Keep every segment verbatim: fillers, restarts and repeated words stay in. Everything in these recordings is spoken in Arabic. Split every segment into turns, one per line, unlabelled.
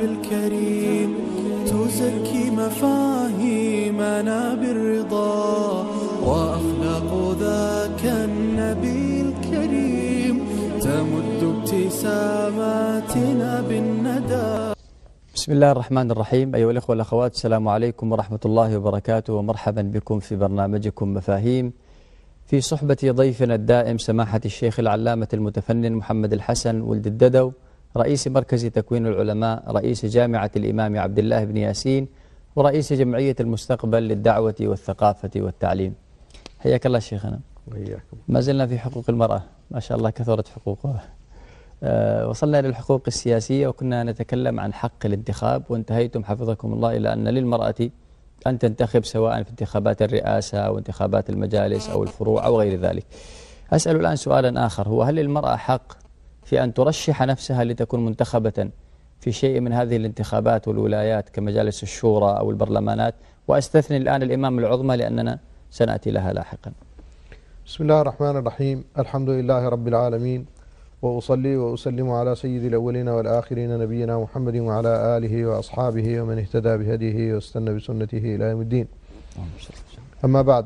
الكريم تزكي مفاهيمنا بالرضا، وأخلاق ذاك النبي الكريم تمد ابتساماتنا بالندى.
بسم الله الرحمن الرحيم. أيها الأخوة والأخوات، السلام عليكم ورحمة الله وبركاته، ومرحبا بكم في برنامجكم مفاهيم في صحبة ضيفنا الدائم سماحة الشيخ العلامة المتفنن محمد الحسن ولد الددو، رئيس مركز تكوين العلماء، رئيس جامعة الإمام عبد الله بن ياسين، ورئيس جمعية المستقبل للدعوة والثقافة والتعليم. حياك الله شيخنا.
وإياكم.
ما زلنا في حقوق المرأة، ما شاء الله كثرت حقوقها. أه وصلنا للحقوق السياسية وكنا نتكلم عن حق الانتخاب، وانتهيتم حفظكم الله إلى أن للمرأة أن تنتخب سواء في انتخابات الرئاسة أو انتخابات المجالس أو الفروع أو غير ذلك. أسأل الآن سؤالا آخر، هو هل للمرأة حق في أن ترشح نفسها لتكون منتخبة في شيء من هذه الانتخابات والولايات كمجالس الشورى أو البرلمانات؟ وأستثني الآن الإمام العظمى لأننا سنأتي لها لاحقا.
بسم الله الرحمن الرحيم. الحمد لله رب العالمين، وأصلي وأسلم على سيد الأولين والآخرين نبينا محمد وعلى آله وأصحابه ومن اهتدى بهديه واستنى بسنته إلى يوم الدين. أما بعد،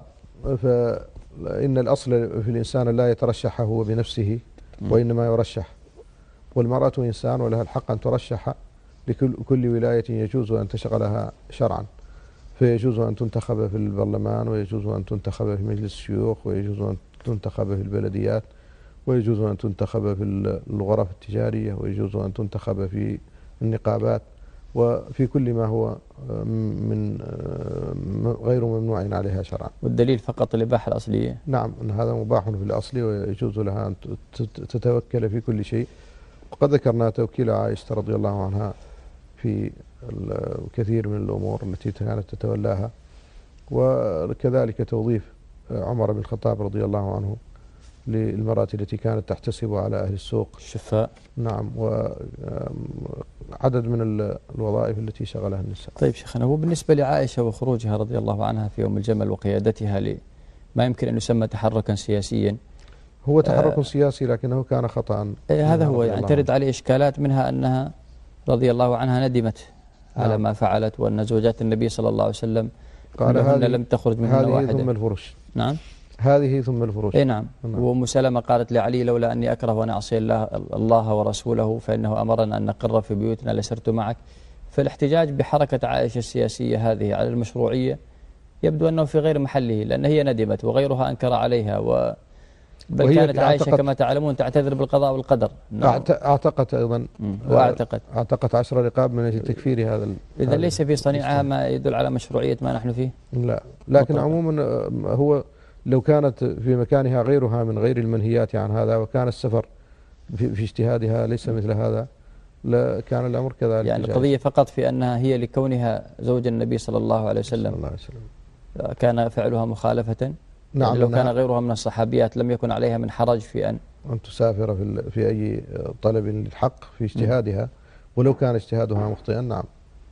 فإن الأصل في الإنسان لا يترشح هو بنفسه، وإنما يرشح، والمرأة إنسان ولها الحق أن ترشح لكل كل ولاية يجوز أن تشغلها شرعا، فيجوز أن تنتخب في البرلمان، ويجوز أن تنتخب في مجلس الشيوخ، ويجوز أن تنتخب في البلديات، ويجوز أن تنتخب في الغرف التجارية، ويجوز أن تنتخب في النقابات، وفي كل ما هو من غير ممنوع عليها شرعا.
والدليل فقط الإباحة الأصلية؟
نعم، أن هذا مباح في الأصل، ويجوز لها أن تتوكل في كل شيء. وقد ذكرنا توكيل عائشة رضي الله عنها في الكثير من الأمور التي كانت تتولاها، وكذلك توظيف عمر بن الخطاب رضي الله عنه للمرأة التي كانت تحتسب على أهل السوق
الشفاء.
نعم، وعدد من الوظائف التي شغلها النساء.
طيب شيخنا، هو بالنسبة لعائشة وخروجها رضي الله عنها في يوم الجمل وقيادتها لما يمكن أن يسمى تحركا سياسيا،
هو تحرك آه سياسي لكنه كان خطأ.
هذا هو، يعني ترد عليه إشكالات، منها أنها رضي الله عنها ندمت على نعم. ما فعلت، وأن زوجات النبي صلى الله عليه وسلم
قال هذه
لم تخرج منهن واحدة.
هذه ثم الفرش.
نعم، هذه
ثم الفروش.
اي نعم. نعم. وأم سلمة قالت لعلي: لولا أني أكره أن أعصي الله, الله ورسوله فإنه أمرنا أن نقر في بيوتنا لسرت معك. فالاحتجاج بحركة عائشة السياسية هذه على المشروعية يبدو أنه في غير محله، لأن هي ندمت وغيرها أنكر عليها، و بل كانت عائشة كما تعلمون تعتذر بالقضاء والقدر.
نعم. اعتقت أيضا
واعتقت
اعتقت عشر رقاب من أجل تكفير هذا.
إذا ليس في صنيعها ما يدل على مشروعية ما نحن فيه.
لا، لكن مطلقا. عموما هو لو كانت في مكانها غيرها من غير المنهيات عن هذا، وكان السفر في, في اجتهادها ليس مثل هذا، لكان الأمر كذلك.
يعني القضية فقط في أنها هي لكونها زوج النبي صلى الله عليه وسلم,
صلى الله عليه وسلم.
كان فعلها مخالفة.
نعم،
يعني لو كان غيرها من الصحابيات لم يكن عليها من حرج في أن
أن تسافر في, في أي طلب للحق في اجتهادها، ولو كان اجتهادها مخطئا. نعم.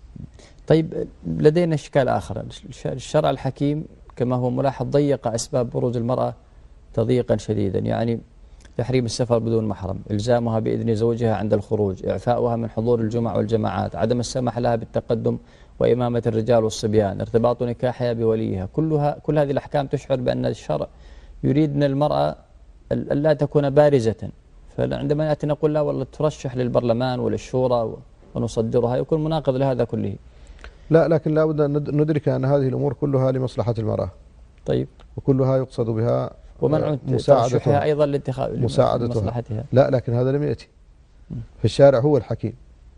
طيب، لدينا إشكال آخر. الشرع الحكيم كما هو ملاحظ ضيق أسباب بروز المرأة تضييقا شديدا، يعني تحريم السفر بدون محرم، إلزامها بإذن زوجها عند الخروج، إعفاؤها من حضور الجمع والجماعات، عدم السمح لها بالتقدم وإمامة الرجال والصبيان، ارتباط نكاحها بوليها. كلها كل هذه الأحكام تشعر بأن الشرع يريد من المرأة لا تكون بارزة. فعندما نأتي نقول لا والله ترشح للبرلمان وللشورى ونصدرها، يكون مناقض لهذا كله.
لا، لكن لا بد أن ندرك أن هذه الأمور كلها لمصلحة المرأة.
طيب.
وكلها يقصد بها
ومنع ترشحها أيضا لانتخاب
مساعدتها. لا، لكن هذا لم يأتي. فالشارع هو الحكيم،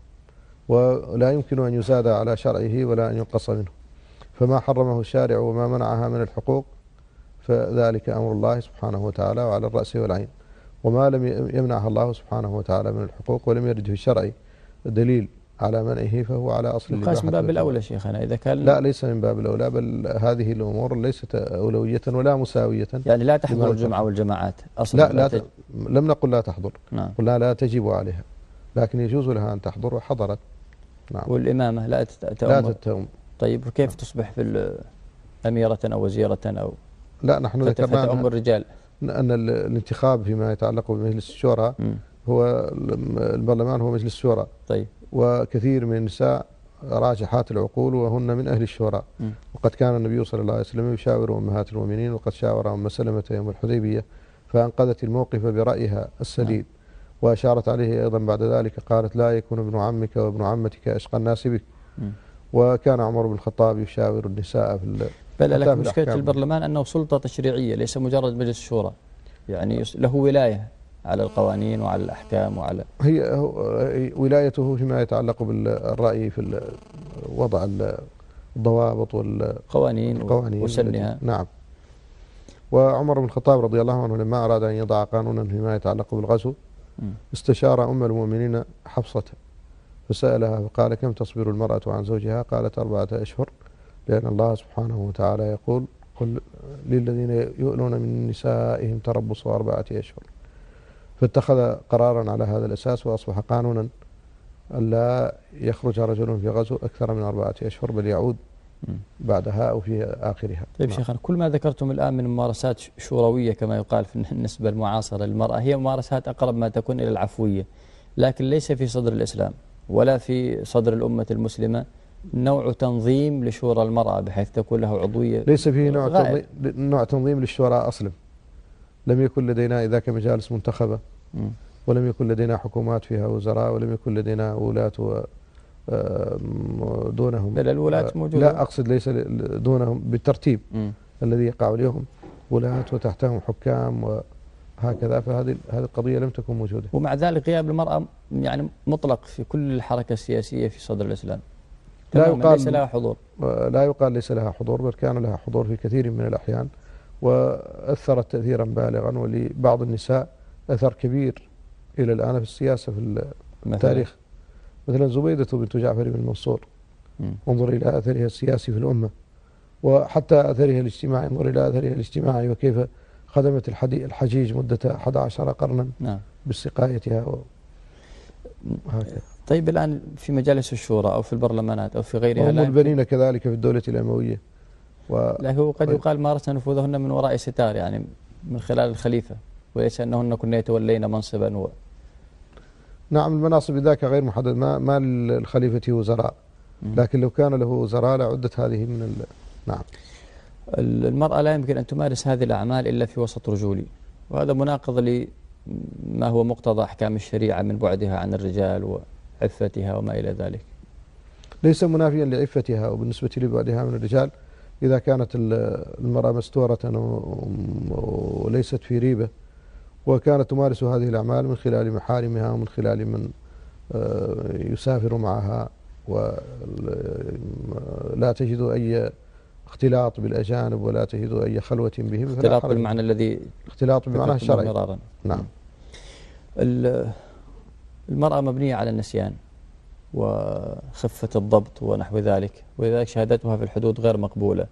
ولا يمكن أن يزاد على شرعه ولا أن ينقص منه. فما حرمه الشارع وما منعها من الحقوق فذلك أمر الله سبحانه وتعالى وعلى الرأس والعين. وما لم يمنعها الله سبحانه وتعالى من الحقوق ولم يرد في الشرع دليل على منعه فهو على أصل الإباحة.
من باب الأولى شيخنا إذا كان.
لا، ليس من باب الأولى، بل هذه الأمور ليست أولوية ولا مساوية.
يعني لا تحضر الجمعة والجماعات أصلا.
لا, لا ت... لم نقل لا تحضر.
نعم.
قلنا لا تجب عليها، لكن يجوز لها أن تحضر وحضرت.
نعم. والإمامة لا تتأم.
لا تتأم.
طيب، وكيف نعم. تصبح في أميرة أو وزيرة أو
لا نحن ذكرنا
أم الرجال
أن الانتخاب فيما يتعلق بمجلس الشورى م. هو البرلمان هو مجلس الشورى.
طيب،
وكثير من النساء راجحات العقول وهن من أهل الشورى.
م.
وقد كان النبي صلى الله عليه وسلم يشاور أمهات المؤمنين، وقد شاور أم سلمة يوم الحديبية فأنقذت الموقف برأيها السديد. وأشارت عليه أيضا بعد ذلك قالت لا يكون ابن عمك وابن عمتك أشقى الناس بك.
م.
وكان عمر بن الخطاب يشاور النساء في
بل لكن مشكلة البرلمان أنه سلطة تشريعية ليس مجرد مجلس شورى، يعني له ولاية على القوانين وعلى الأحكام وعلى
هي ولايته فيما يتعلق بالرأي في وضع الضوابط
والقوانين وسنها.
نعم. وعمر بن الخطاب رضي الله عنه لما أراد أن يضع قانونا فيما يتعلق بالغزو استشار أم المؤمنين حفصة فسألها فقال كم تصبر المرأة عن زوجها؟ قالت أربعة أشهر، لأن الله سبحانه وتعالى يقول قل للذين يؤلون من نسائهم تربص أربعة أشهر. فاتخذ قرارا على هذا الأساس وأصبح قانونا ألا يخرج رجل في غزو أكثر من أربعة أشهر بل يعود بعدها أو في آخرها.
طيب شيخنا، كل ما ذكرتم الآن من ممارسات شوروية كما يقال في النسبة المعاصرة للمرأة هي ممارسات أقرب ما تكون إلى العفوية، لكن ليس في صدر الإسلام ولا في صدر الأمة المسلمة نوع تنظيم لشورى المرأة بحيث تكون له عضوية.
ليس فيه نوع تنظيم, نوع تنظيم للشورى أصلا. لم يكن لدينا إذا كمجالس منتخبة م. ولم يكن لدينا حكومات فيها وزراء ولم يكن لدينا ولاة دونهم.
بل الولاة موجودة.
لا أقصد ليس دونهم بالترتيب م. الذي يقع اليوم ولاة وتحتهم حكام وهكذا، فهذه هذه القضية لم تكن موجودة.
ومع ذلك غياب المرأة يعني مطلق في كل الحركة السياسية في صدر الإسلام.
لا يقال
ليس لها حضور.
لا يقال ليس لها حضور، بل كان لها حضور في كثير من الأحيان وأثرت تأثيرا بالغا، ولبعض النساء أثر كبير إلى الآن في السياسة في التاريخ. مثلا زبيدة بنت جعفر بن منصور، انظر إلى أثرها السياسي في الأمة، وحتى أثرها الاجتماعي، انظر إلى أثرها الاجتماعي وكيف خدمت الحجيج مدة أحد عشر قرنا نعم. بسقايتها وهكذا.
طيب الآن في مجالس الشورى أو في البرلمانات أو في غيرها
هم البنين كذلك في الدولة الأموية
و... له قد يقال مارسن نفوذهن من وراء ستار، يعني من خلال الخليفة، وليس أنهن كن يتولين منصبا و...
نعم. المناصب ذاك غير محدد، ما ما للخليفة وزراء، لكن لو كان له وزراء لعدت هذه من ال... نعم.
المرأة لا يمكن أن تمارس هذه الأعمال إلا في وسط رجولي، وهذا مناقض لما هو مقتضى أحكام الشريعة من بعدها عن الرجال وعفتها وما إلى ذلك.
ليس منافيا لعفتها، وبالنسبة لبعدها من الرجال إذا كانت المرأة مستورة وليست في ريبة وكانت تمارس هذه الأعمال من خلال محارمها ومن خلال من يسافر معها ولا تجد أي اختلاط بالأجانب ولا تجد أي خلوة بهم.
اختلاط بالمعنى الذي
اختلاط بالمعنى الشرعي. نعم.
المرأة مبنية على النسيان وخفة الضبط ونحو ذلك، ولذلك شهادتها في الحدود غير مقبولة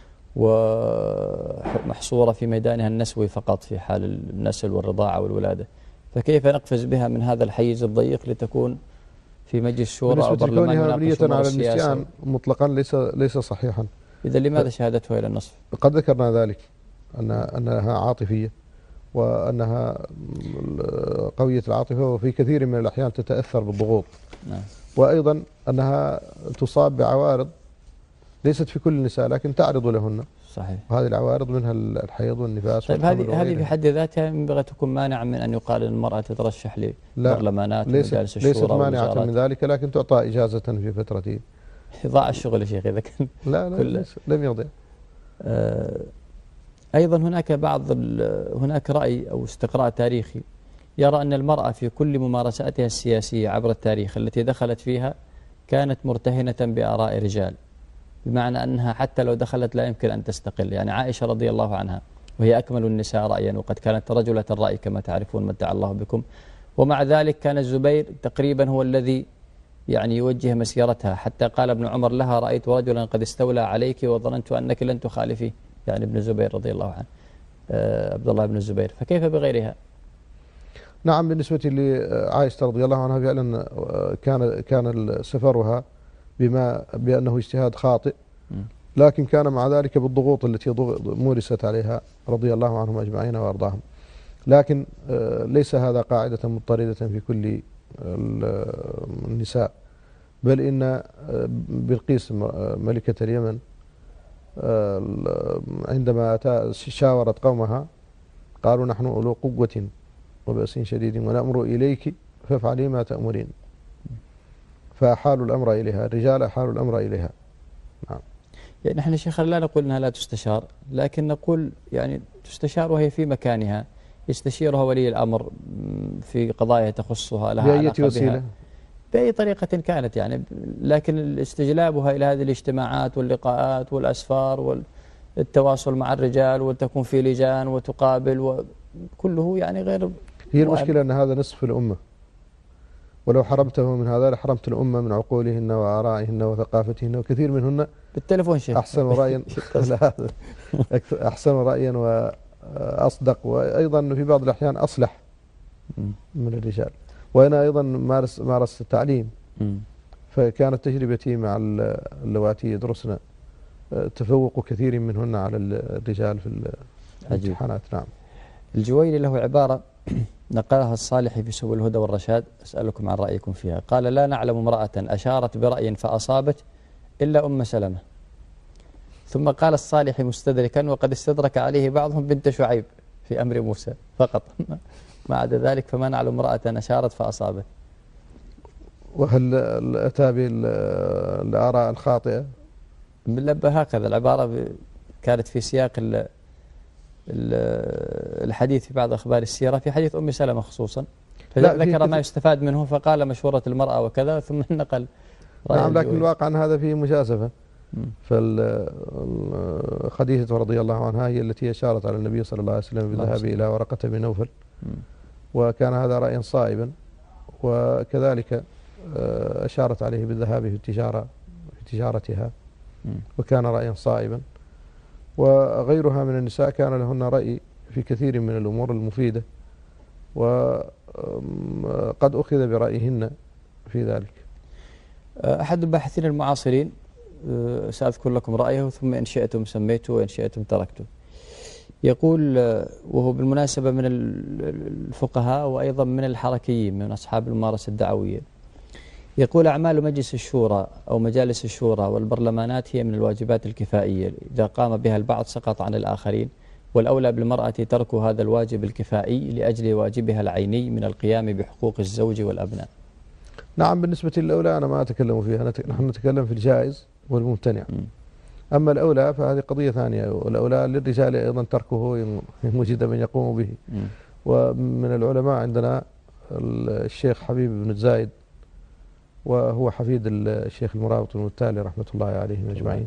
ومحصورة في ميدانها النسوي فقط في حال النسل والرضاعة والولادة، فكيف نقفز بها من هذا الحيز الضيق لتكون في مجلس شورى أو برلمان
يناقش أمور السياسة؟ النسيان مطلقا ليس ليس صحيحا.
إذا لماذا شهادتها إلى النصف؟
قد ذكرنا ذلك أن أنها عاطفية وأنها قوية العاطفة وفي كثير من الأحيان تتأثر بالضغوط. نعم. وأيضا أنها تصاب بعوارض ليست في كل النساء لكن تعرض لهن.
صحيح.
وهذه العوارض منها الحيض والنفاس.
طيب هذه هذه في حد ذاتها ينبغي تكون مانعا من أن يقال أن المرأة تترشح لبرلمانات ومجالس الشورى
ليست مانعة من ذلك، لكن تعطى إجازة في فترة.
ضاع الشغل يا شيخ إذا كان.
لا لا لم يضيع.
آه أيضا هناك بعض هناك رأي أو استقراء تاريخي يرى أن المرأة في كل ممارساتها السياسية عبر التاريخ التي دخلت فيها كانت مرتهنة بآراء رجال، بمعنى أنها حتى لو دخلت لا يمكن أن تستقل. يعني عائشة رضي الله عنها وهي أكمل النساء رأيا وقد كانت رجلة الرأي كما تعرفون متع الله بكم، ومع ذلك كان الزبير تقريبا هو الذي يعني يوجه مسيرتها، حتى قال ابن عمر لها رأيت رجلا قد استولى عليك وظننت أنك لن تخالفيه، يعني ابن الزبير رضي الله عنه عبد الله بن الزبير. فكيف بغيرها؟
نعم. بالنسبة لعائشة رضي الله عنها فعلا كان كان سفرها بما بأنه اجتهاد خاطئ، لكن كان مع ذلك بالضغوط التي مورست عليها رضي الله عنهم أجمعين وأرضاهم. لكن ليس هذا قاعدة مضطردة في كل النساء، بل إن بلقيس ملكة اليمن عندما شاورت قومها قالوا نحن أولو قوة وبأس شديد ونأمر إليك فافعلي ما تأمرين، فأحالوا الأمر إليها، الرجال أحالوا الأمر إليها. نعم.
يعني نحن شيخ لا نقول أنها لا تستشار، لكن نقول يعني تستشار وهي في مكانها، يستشيرها ولي الأمر في قضايا تخصها لها
بأي وسيلة،
بأي طريقة كانت يعني، لكن استجلابها إلى هذه الاجتماعات واللقاءات والأسفار والتواصل مع الرجال وتكون في لجان وتقابل وكله يعني غير.
هي المشكلة أن هذا نصف الأمة، ولو حرمته من هذا لحرمت الأمة من عقولهن وآرائهن وثقافتهن، وكثير منهن
بالتلفون شيخ
أحسن رأيا أحسن رأيا وأصدق، وأيضا في بعض الأحيان أصلح من الرجال. وأنا أيضا مارس مارست التعليم، فكانت تجربتي مع اللواتي يدرسن تفوق كثير منهن على الرجال في الامتحانات. نعم.
الجويني له عبارة نقلها الصالحي في سبل الهدى والرشاد، أسألكم عن رأيكم فيها. قال: لا نعلم امرأة أشارت برأي فأصابت إلا أم سلمة. ثم قال الصالحي مستدركا: وقد استدرك عليه بعضهم بنت شعيب في أمر موسى فقط، ما عدا ذلك فما نعلم امرأة أشارت فأصابت.
وهل أتى بالآراء الخاطئة؟
هكذا العبارة كانت في سياق الحديث في بعض أخبار السيرة، في حديث أم سلمة خصوصا، فذكر ما يستفاد منه فقال مشورة المرأة وكذا، ثم نقل رأي.
نعم، لكن الواقع أن هذا فيه مجازفة. فخديجة رضي الله عنها هي التي أشارت على النبي صلى الله عليه وسلم بالذهاب إلى ورقة بن نوفل، وكان هذا رأيا صائبا، وكذلك أشارت عليه بالذهاب في التجارة في تجارتها، وكان رأيا صائبا. وغيرها من النساء كان لهن رأي في كثير من الأمور المفيدة، وقد أخذ برأيهن في ذلك.
أحد الباحثين المعاصرين، سأذكر لكم رأيه ثم إن شئتم سميته وإن شئتم تركته، يقول، وهو بالمناسبة من الفقهاء وأيضا من الحركيين من أصحاب الممارسة الدعوية، يقول: أعمال مجلس الشورى أو مجالس الشورى والبرلمانات هي من الواجبات الكفائية، إذا قام بها البعض سقط عن الآخرين، والأولى بالمرأة ترك هذا الواجب الكفائي لأجل واجبها العيني من القيام بحقوق الزوج والأبناء.
نعم، بالنسبة للأولى أنا ما أتكلم فيها، نحن نتكلم في الجائز والممتنع. م. أما الأولى فهذه قضية ثانية، والأولى للرجال أيضا تركه إن وجد من يقوم به. م. ومن العلماء عندنا الشيخ حبيب بن زايد، وهو حفيد الشيخ المرابط المتالي رحمة الله عليهم أجمعين،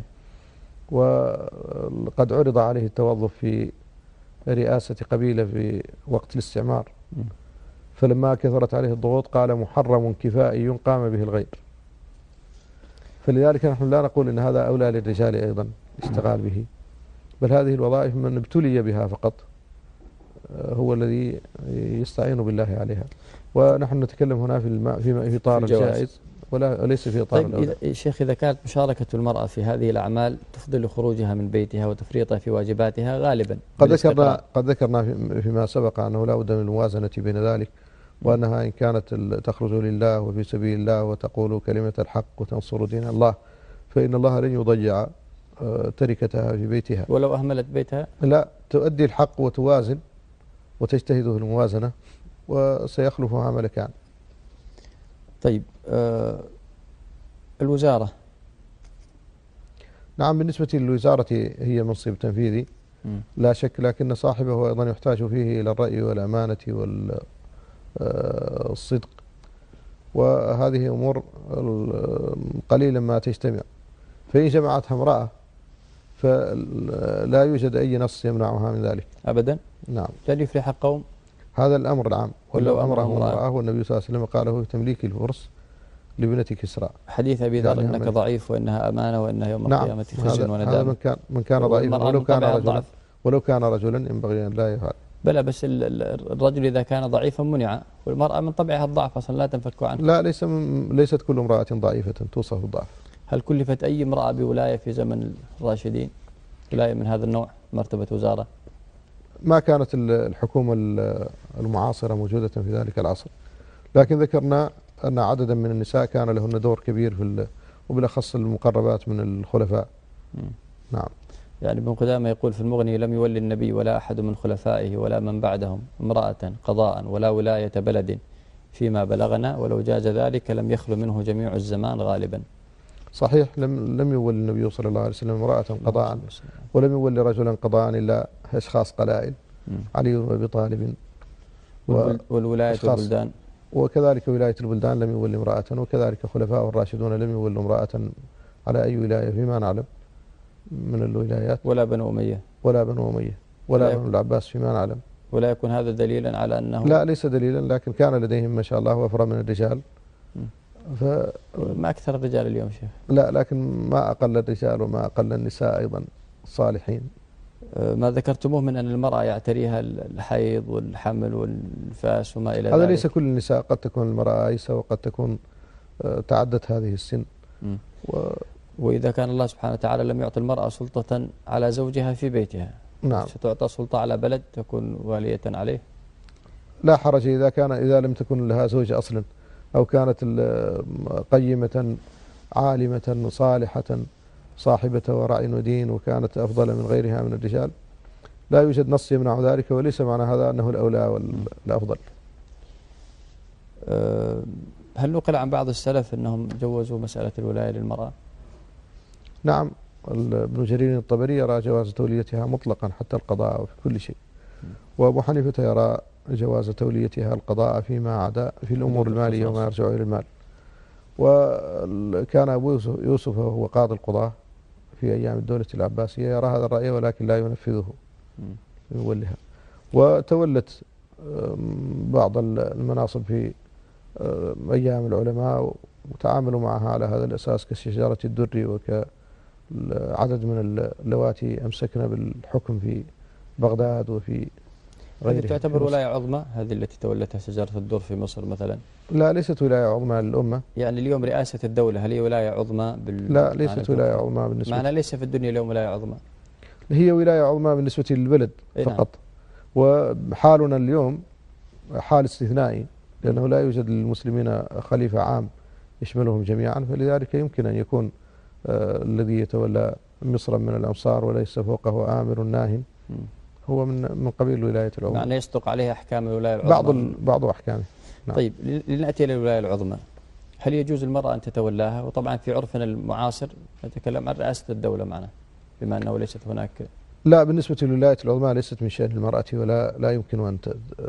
وقد عرض عليه التوظف في رئاسة قبيلة في وقت الاستعمار، فلما كثرت عليه الضغوط قال: محرم كفائي قام به الغير. فلذلك نحن لا نقول إن هذا أولى للرجال أيضا الاشتغال به، بل هذه الوظائف من ابتلي بها فقط هو الذي يستعين بالله عليها، ونحن نتكلم هنا في في إطار الجائز ولا وليس في إطار الأولى.
طيب شيخ، إذا كانت مشاركة المرأة في هذه الأعمال تفضل خروجها من بيتها وتفريطها في واجباتها غالبا،
قد ذكرنا قد ذكرنا فيما سبق أنه لا بد من الموازنة بين ذلك، وأنها إن كانت تخرج لله وفي سبيل الله وتقول كلمة الحق وتنصر دين الله، فإن الله لن يضيع تركتها في بيتها.
ولو أهملت بيتها
لا، تؤدي الحق وتوازن وتجتهد في الموازنة، وسيخلفها ملكان.
طيب، آه الوزارة.
نعم، بالنسبة للوزارة هي منصب تنفيذي لا شك، لكن صاحبه أيضا يحتاج فيه إلى الرأي والأمانة والصدق، وهذه أمور قليلا ما تجتمع، فإن جمعتها امرأة فلا يوجد أي نص يمنعها من ذلك
أبدا.
نعم.
لن يفلح قوم
هذا الأمر العام، ولو أمره امرأة، والنبي صلى الله عليه وسلم قاله في تمليك الفرس لابنة كسرى.
حديث أبي ذر إنك ضعيف وإنها أمانة وإنها يوم
نعم.
القيامة خزي وندامة.
هذا من كان من كان ضعيفا ولو كان رجلا ولو كان رجلا ينبغي أن لا يفعل.
بلى، بس الرجل إذا كان ضعيفا منع، والمرأة من طبعها الضعف أصلا لا تنفك عنه.
لا، ليس من ليست كل امرأة ضعيفة توصف بالضعف.
هل كلفت أي امرأة بولاية في زمن الراشدين ولاية من هذا النوع، مرتبة وزارة؟
ما كانت الحكومة المعاصرة موجودة في ذلك العصر، لكن ذكرنا أن عددا من النساء كان لهن دور كبير في وبالأخص المقربات من الخلفاء.
م.
نعم.
يعني ابن قدامة يقول في المغني: لم يولي النبي ولا أحد من خلفائه ولا من بعدهم امرأة قضاء ولا ولاية بلد فيما بلغنا، ولو جاز ذلك لم يخلو منه جميع الزمان غالبا.
صحيح، لم لم يولي النبي صلى الله عليه وسلم امرأة قضاء، ولم يولي رجلا قضاء إلا أشخاص قلائل، علي وأبي طالب.
والولاية والبلدان،
وكذلك ولاية البلدان لم يولي امرأة، وكذلك خلفاء الراشدون لم يولوا امرأة على أي ولاية فيما نعلم من الولايات،
ولا بنو أمية
ولا بنو أمية ولا بنو العباس فيما نعلم.
ولا يكون هذا دليلا على أنه،
لا ليس دليلا، لكن كان لديهم ما شاء الله وفرة من الرجال.
ف... ما أكثر الرجال اليوم شيخ؟
لا، لكن ما أقل الرجال وما أقل النساء أيضا صالحين.
ما ذكرتموه من أن المرأة يعتريها الحيض والحمل والنفاس وما إلى ذلك،
هذا ليس كل النساء، قد تكون المرأة عيسى وقد تكون تعدت هذه السن.
و... وإذا كان الله سبحانه وتعالى لم يعطي المرأة سلطة على زوجها في بيتها،
نعم،
ستعطى سلطة على بلد تكون والية عليه؟
لا حرج إذا كان إذا لم تكن لها زوج أصلا، أو كانت قيمة عالمة صالحة صاحبة ورع ودين وكانت أفضل من غيرها من الرجال، لا يوجد نص يمنع ذلك، وليس معنى هذا أنه الأولى والأفضل.
هل نقل عن بعض السلف أنهم جوزوا مسألة الولاية للمرأة؟
نعم، ابن جرير الطبري يرى جواز توليتها مطلقا حتى القضاء وفي كل شيء، وأبو حنيفة يرى جواز توليتها القضاء فيما عدا في الأمور المالية وما يرجع إلى المال. وكان أبو يوسف وهو قاضي القضاة في أيام الدولة العباسية يرى هذا الرأي ولكن لا ينفذه، يولها. وتولت بعض المناصب في أيام العلماء وتعاملوا معها على هذا الأساس كشجرة الدر وكعدد من اللواتي أمسكنا بالحكم في بغداد وفي غيرها.
تعتبر ولاية عظمى هذه التي تولتها شجرة الدر في مصر مثلا؟
لا، ليست ولاية عظمى للأمة.
يعني اليوم رئاسة الدولة هل هي ولاية عظمى بال...
لا، ليست ولاية عظمى بالنسبة،
معنى ليس في الدنيا اليوم ولاية عظمى،
هي ولاية عظمى بالنسبة للبلد فقط. وحالنا اليوم حال استثنائي، لأنه لا يوجد للمسلمين خليفة عام يشملهم جميعا، فلذلك يمكن أن يكون آه الذي يتولى مصر من الأمصار وليس فوقه آمر ناه هو من من قبيل ولاية العظمى،
معنى يصدق عليها أحكام الولاية العظمى،
بعض بعض أحكامه. نعم.
طيب لنأتي إلى الولاية العظمى، هل يجوز المرأة أن تتولاها؟ وطبعا في عرفنا المعاصر نتكلم عن رئاسة الدولة معنا، بما أنه ليست هناك.
لا، بالنسبة للولاية العظمى ليست من شأن المرأة، ولا لا يمكن أن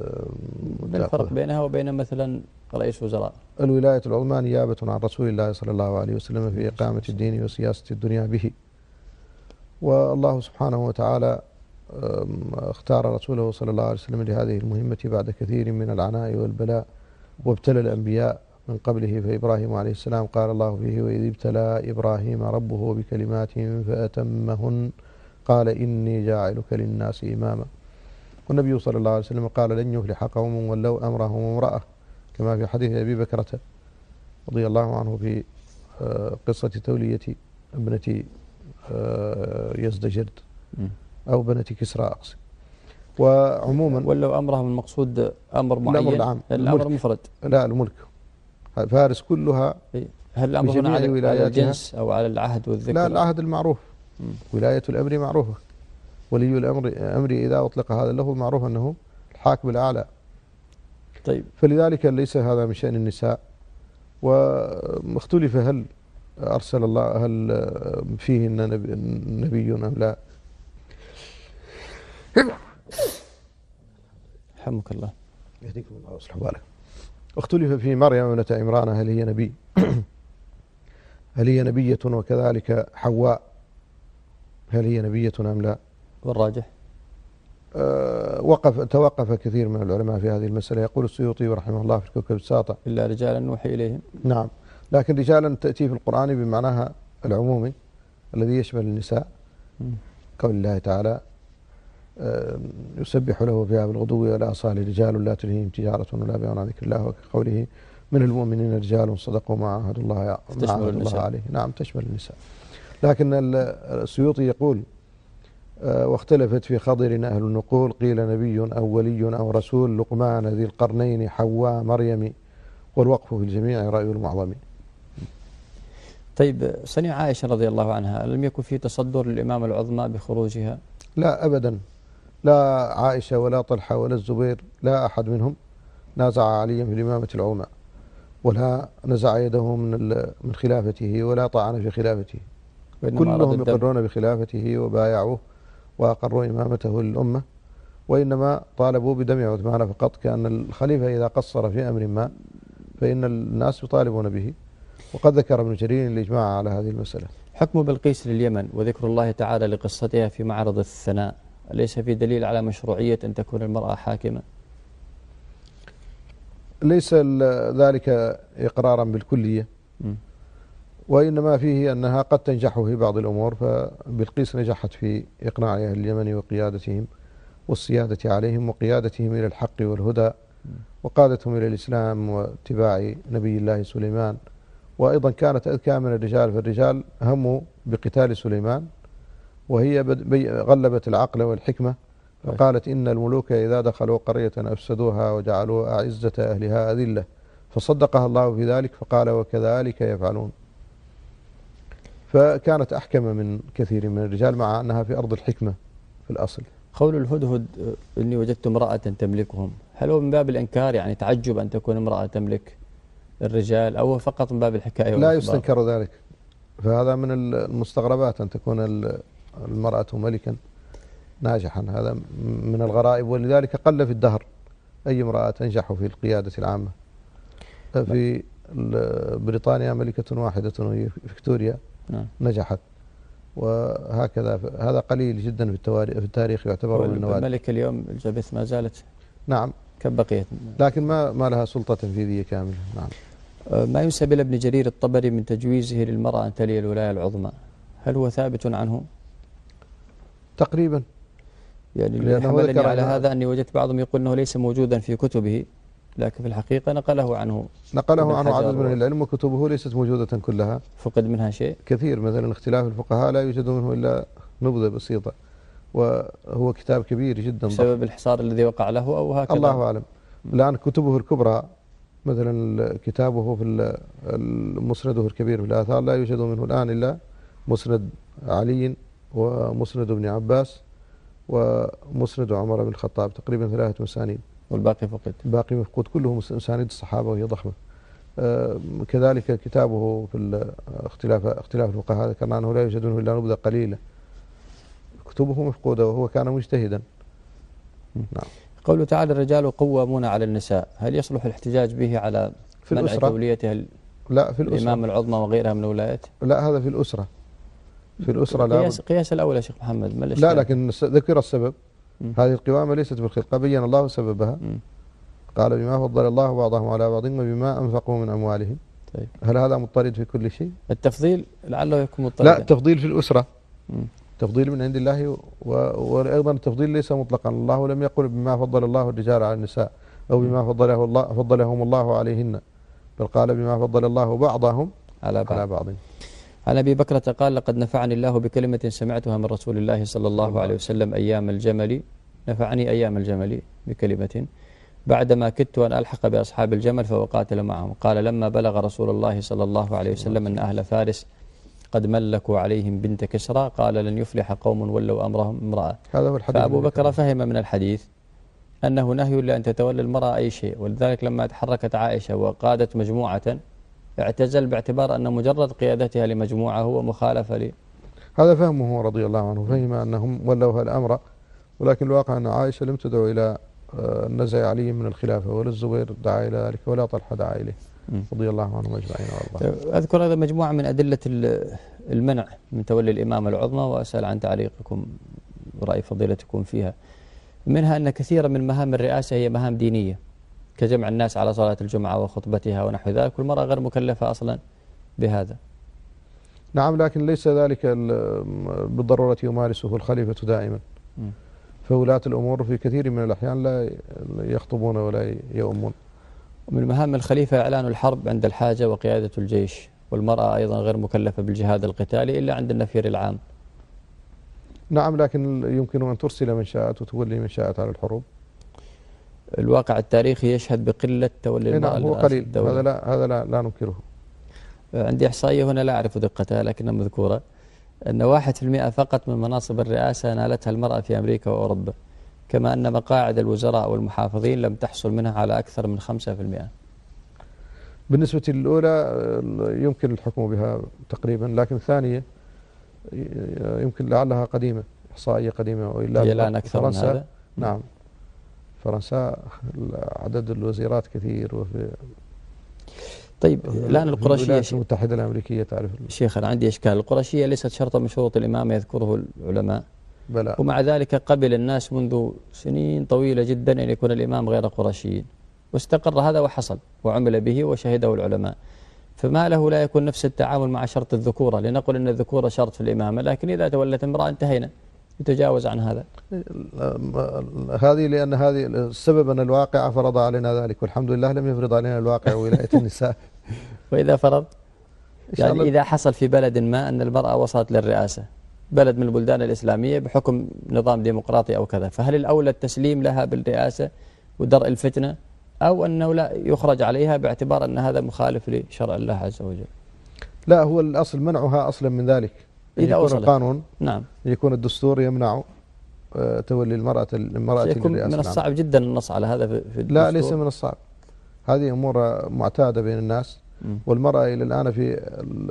الفرق بينها وبين مثلا رئيس وزراء.
الولاية العظمى نيابة عن رسول الله صلى الله عليه وسلم في إقامة الدين وسياسة الدنيا به، والله سبحانه وتعالى اختار رسوله صلى الله عليه وسلم لهذه المهمة بعد كثير من العناء والبلاء، وابتلى الأنبياء من قبله. فإبراهيم عليه السلام قال الله فيه: وإذ ابتلى إبراهيم ربه بكلمات فأتمهن قال إني جاعلك للناس إماما. والنبي صلى الله عليه وسلم قال: لن يفلح قوم ولوا أمرهم امرأة، كما في حديث أبي بكرة رضي الله عنه في قصة تولية ابنة يزدجرد أو بنة كسرى أقصد. وعموما
ولو أمرهم المقصود أمر معين،
الأمر العام،
الأمر مفرد،
لا الملك، فارس كلها.
هل الأمر هنا على الجنس أو على العهد والذكر؟
لا، العهد المعروف، م. ولاية الأمر معروفة، ولي الأمر أمر إذا أطلق هذا اللفظ معروف أنه الحاكم الأعلى.
طيب،
فلذلك ليس هذا من شأن النساء. واختلف هل أرسل الله هل فيه نبي أم لا.
حمك الله
يهديكم الله ويصلح بالك. اختلف في مريم ابنة عمران هل هي نبي هل هي نبية، وكذلك حواء هل هي نبية أم لا.
والراجح
أه وقف توقف كثير من العلماء في هذه المسألة. يقول السيوطي رحمه الله في الكوكب الساطع:
إلا رجالا نوحي إليهم.
نعم، لكن رجالا تأتي في القرآن بمعناها العمومي الذي يشمل النساء، قول الله تعالى: يسبح له فيها بالغدو والآصال رجال لا تلهيهم تجارة ولا بيع عن ذكر الله، وكقوله: من المؤمنين رجال صدقوا ما عاهدوا الله ما عاهدوا الله عليه. نعم، تشمل النساء. لكن السيوطي يقول: واختلفت في خضر أهل النقول، قيل نبي أو ولي أو رسول، لقمان ذي القرنين حواء مريم، والوقف في الجميع رأي المعظم.
طيب صنيع عائشة رضي الله عنها لم يكن في تصدر للإمامة العظمى بخروجها؟
لا أبدا، لا عائشة ولا طلحة ولا الزبير، لا أحد منهم نازع عليا في الإمامة العظمى، ولا نزع يده من من خلافته ولا طعن في خلافته، كلهم يقرون بخلافته وبايعوه وأقروا إمامته للأمة، وإنما طالبوا بدم عثمان فقط، كأن الخليفة إذا قصر في أمر ما فإن الناس يطالبون به، وقد ذكر ابن جرير الإجماع على هذه المسألة.
حكم بلقيس لليمن وذكر الله تعالى لقصتها في معرض الثناء، أليس في دليل على مشروعية أن تكون المرأة حاكمة؟
ليس ذلك إقرارا بالكلية، م. وإنما فيه أنها قد تنجح في بعض الأمور، فبلقيس نجحت في إقناع أهل اليمن وقيادتهم والسيادة عليهم وقيادتهم إلى الحق والهدى، وقادتهم إلى الإسلام واتباع نبي الله سليمان، وأيضا كانت أذكى من الرجال، فالرجال هموا بقتال سليمان وهي غلبت العقل والحكمة، فقالت إن الملوك إذا دخلوا قرية أفسدوها وجعلوا أعزة أهلها أذلة، فصدقها الله في ذلك فقال وكذلك يفعلون، فكانت أحكم من كثير من الرجال مع أنها في أرض الحكمة في الأصل.
قول الهدهد إني وجدت امرأة تملكهم، هل هو من باب الإنكار يعني تعجب أن تكون امرأة تملك الرجال، أو فقط من باب الحكاية؟
لا يستنكر ذلك، فهذا من المستغربات أن تكون المرأة ملكا ناجحا، هذا من الغرائب، ولذلك قل في الدهر أي امرأة تنجح في القيادة العامة. في بريطانيا ملكة واحدة وهي فيكتوريا نجحت، وهكذا هذا قليل جدا في في التاريخ، يعتبر من النوادر.
الملكة اليوم اليزابيث ما زالت
نعم
كم بقيت،
لكن ما ما لها سلطة تنفيذية كاملة. نعم.
ما ينسب إلى ابن جرير الطبري من تجويزه للمرأة أن تلي الولاية العظمى، هل هو ثابت عنه؟
تقريبا،
يعني حملني على هذا أني وجدت بعضهم يقول أنه ليس موجودا في كتبه، لكن في الحقيقة نقله عنه
نقله عنه عدد من العلم، وكتبه ليست موجودة كلها،
فقد منها شيء
كثير، مثلا اختلاف الفقهاء لا يوجد منه إلا نبذة بسيطة، وهو كتاب كبير جدا
بسبب الحصار الذي وقع له أو هكذا،
الله أعلم. الآن كتبه الكبرى مثلا كتابه في مسنده الكبير في الآثار لا يوجد منه الآن إلا مسند علي ومسند ابن عباس ومسند عمر بن الخطاب، تقريبا ثلاثة مسانيد،
والباقي فقد
الباقي مفقود، كله مسانيد الصحابة وهي ضخمة. آه كذلك كتابه في اختلاف اختلاف الفقهاء ذكرنا أنه لا يوجد منه إلا نبذة قليلة، كتبه مفقودة وهو كان مجتهدا.
نعم. قوله تعالى الرجال قوامون على النساء، هل يصلح الاحتجاج به على
في
منع
الأسرة؟
توليتها
لا في الأسرة،
الإمام العظمى وغيرها من الولايات؟
لا هذا في الأسرة، في الأسرة لا
قياس, قياس الأول يا شيخ محمد، ما
لا لكن ذكر السبب. م. هذه القوامة ليست بالخلقة، بين الله سببها. م. قال بما فضل الله بعضهم على بعض وبما أنفقوا من أموالهم. طيب. هل هذا مضطرد في كل شيء؟
التفضيل لعله يكون مضطردا.
لا، التفضيل في الأسرة. م. تفضيل من عند الله، وأيضا التفضيل ليس مطلقا، الله لم يقل بما فضل الله الرجال على النساء أو بما فضله الله فضلهم الله عليهن، بل قال بما فضل الله بعضهم على بعض, على بعض.
عن أبي بكرة قال لقد نفعني الله بكلمة سمعتها من رسول الله صلى الله عليه وسلم أيام الجمل، نفعني أيام الجمل بكلمة بعدما كدت أن ألحق بأصحاب الجمل فأقاتل معهم، قال لما بلغ رسول الله صلى الله عليه وسلم أن أهل فارس قد ملكوا عليهم بنت كسرى قال لن يفلح قوم ولوا أمرهم امرأة.
هذا هو الحديث.
فأبو بكر فهم من الحديث أنه نهي لأن تتولى المرأة أي شيء، ولذلك لما تحركت عائشة وقادت مجموعة اعتزل باعتبار أن مجرد قيادتها لمجموعة هو مخالفة لي.
هذا فهمه رضي الله عنه، فهم أنهم ولوا الأمر، ولكن الواقع أن عائشة لم تدعو إلى نزع علي من الخلافة، ولا الزبير دعا إلى ذلك، ولا طلحة دعا إليه رضي الله عنهم أجمعين. والله
أذكر هذا مجموعة من أدلة المنع من تولي الإمامة العظمى، وأسأل عن تعليقكم ورأي فضيلتكم فيها. منها أن كثيرا من مهام الرئاسة هي مهام دينية كجمع الناس على صلاة الجمعة وخطبتها ونحو ذلك، والمرأة غير مكلفة أصلا بهذا.
نعم، لكن ليس ذلك بالضرورة يمارسه الخليفة دائما، فولاة الأمور في كثير من الأحيان لا يخطبون ولا يؤمون.
ومن مهام الخليفة إعلان الحرب عند الحاجة وقيادة الجيش، والمرأة أيضا غير مكلفة بالجهاد القتالي إلا عند النفير العام.
نعم، لكن يمكن أن ترسل من شاءت وتولي من شاءت على الحروب.
الواقع التاريخي يشهد بقلة تولي المرأة
هو
لرئاسة
قليل،
الدولة.
هذا لا هذا لا, لا ننكره.
عندي إحصائية هنا لا أعرف دقتها لكنها مذكورة، أن واحد في المئة فقط من مناصب الرئاسة نالتها المرأة في أمريكا وأوروبا، كما أن مقاعد الوزراء والمحافظين لم تحصل منها على أكثر من خمسة في المئة.
بالنسبة للأولى يمكن الحكم بها تقريبا، لكن الثانية يمكن لعلها قديمة، إحصائية قديمة، وإلا
هي الآن أكثر من
فرنسا
هذا.
نعم، فرنسا عدد الوزيرات كثير. وفي
طيب الآن القرشية
الولايات المتحدة الأمريكية تعرف
شيخ، أنا عندي إشكال. القرشية ليست شرطا من شروط الإمامة يذكره العلماء،
بلى.
ومع ذلك قبل الناس منذ سنين طويلة جدا أن يكون الإمام غير قرشي، واستقر هذا وحصل وعمل به وشهده العلماء، فما له لا يكون نفس التعامل مع شرط الذكورة؟ لنقل أن الذكورة شرط في الإمامة، لكن إذا تولت امرأة انتهينا، يتجاوز عن هذا.
هذه لأن هذه السبب أن الواقع فرض علينا ذلك، والحمد لله لم يفرض علينا الواقع ولاية النساء.
وإذا فرض يعني إذا حصل في بلد ما أن المرأة وصلت للرئاسة، بلد من البلدان الإسلامية بحكم نظام ديمقراطي أو كذا، فهل الأولى التسليم لها بالرئاسة ودرء الفتنة، أو أنه لا يخرج عليها باعتبار أن هذا مخالف لشرع الله عز وجل؟
لا، هو الأصل منعها أصلا من ذلك.
إذا
يكون
وصلت.
القانون،
نعم،
يكون الدستور يمنع تولي المرأة المرأة
يكون
للرئاسة.
من الصعب جدا النص على هذا في الدستور.
لا، ليس من الصعب، هذه أمور معتادة بين الناس. م. والمرأة إلى الآن في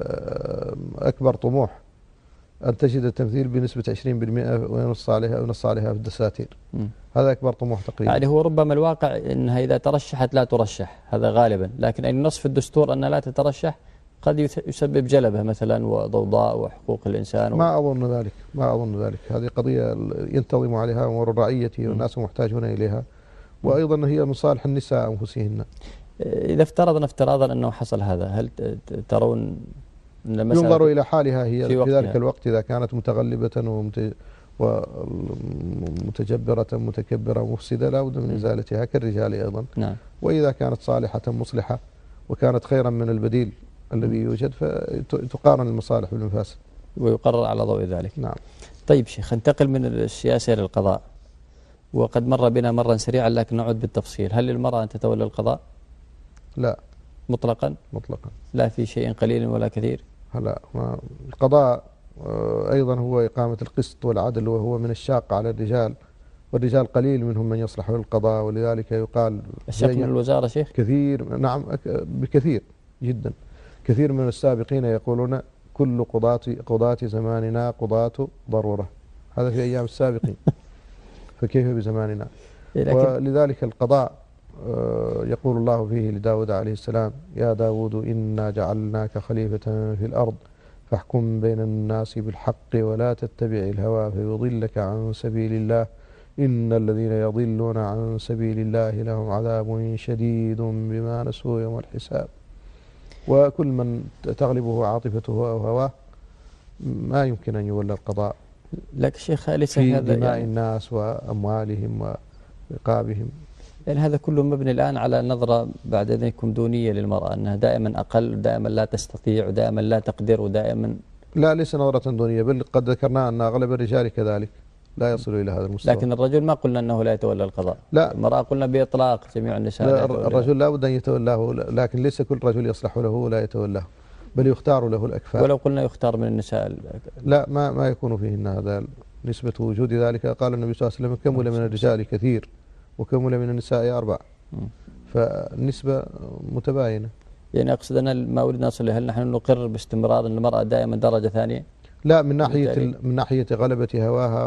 أكبر طموح أن تجد التمثيل بنسبة عشرين بالمئة وينص عليها وينص عليها في الدساتير. م. هذا أكبر طموح تقريبا.
يعني هو ربما الواقع أنها إذا ترشحت لا ترشح، هذا غالبا، لكن أن النص في الدستور أن لا تترشح قد يسبب جلبة مثلا وضوضاء وحقوق الإنسان.
ما أظن ذلك، ما أظن ذلك. هذه قضية ينتظم عليها أمور الرعية والناس محتاجون إليها، وأيضا هي من صالح النساء أنفسهن.
إذا افترضنا افتراضا أنه حصل هذا، هل ترون أن المسألة
ينظر إلى حالها هي في,
في
ذلك الوقت إذا كانت متغلبة ومتجبرة متكبرة مفسدة لا بد من إزالتها كالرجال أيضا.
نعم.
وإذا كانت صالحة مصلحة وكانت خيرا من البديل الذي يوجد فتقارن المصالح بالمفاسد
ويقرر على ضوء ذلك.
نعم.
طيب شيخ، انتقل من السياسة إلى القضاء، وقد مر بنا مرا سريعا لكن نعود بالتفصيل. هل للمرأة أن تتولى القضاء؟
لا
مطلقا؟
مطلقا،
لا في شيء قليل ولا كثير؟
لا، القضاء أيضا هو إقامة القسط والعدل، وهو من الشاق على الرجال، والرجال قليل منهم من يصلح للقضاء، ولذلك يقال
الشق من الوزارة شيخ؟
كثير، نعم بكثير جدا. كثير من السابقين يقولون كل قضاة قضاة زماننا قضاة ضرورة، هذا في أيام السابقين. فكيف بزماننا؟ ولذلك القضاء يقول الله فيه لداود عليه السلام: يا داود إنا جعلناك خليفة في الأرض فاحكم بين الناس بالحق ولا تتبع الهوى فيضلك عن سبيل الله إن الذين يضلون عن سبيل الله لهم عذاب شديد بما نسوا يوم الحساب. وكل من تغلبه عاطفته أو هواه ما يمكن أن يولى القضاء.
لك شيخ ليس
في
هذا
دماء
يعني
الناس وأموالهم ورقابهم.
يعني هذا كله مبني الآن على نظرة بعد ذلكم دونية للمرأة، أنها دائما أقل، دائما لا تستطيع، ودائما لا تقدر، ودائما.
لا، ليس نظرة دونية، بل قد ذكرنا أن أغلب الرجال كذلك لا يصلوا إلى هذا المستوى.
لكن الرجل ما قلنا أنه لا يتولى القضاء.
لا،
المرأة قلنا بإطلاق جميع النساء.
لا، الرجل لا بد أن يتولاه، لكن ليس كل رجل يصلح له ولا يتولاه، بل يختار له الأكفاء.
ولو قلنا يختار من النساء.
لا، ما ما يكون فيهن هذا نسبة وجود ذلك. قال النبي صلى الله عليه وسلم: كمل من الرجال كثير وكمل من النساء أربع. فالنسبة متباينة.
يعني أقصد أن ما أريد نصل، هل نحن نقر باستمرار أن المرأة دائما درجة ثانية؟
لا، من ناحية من ناحية غلبة هواها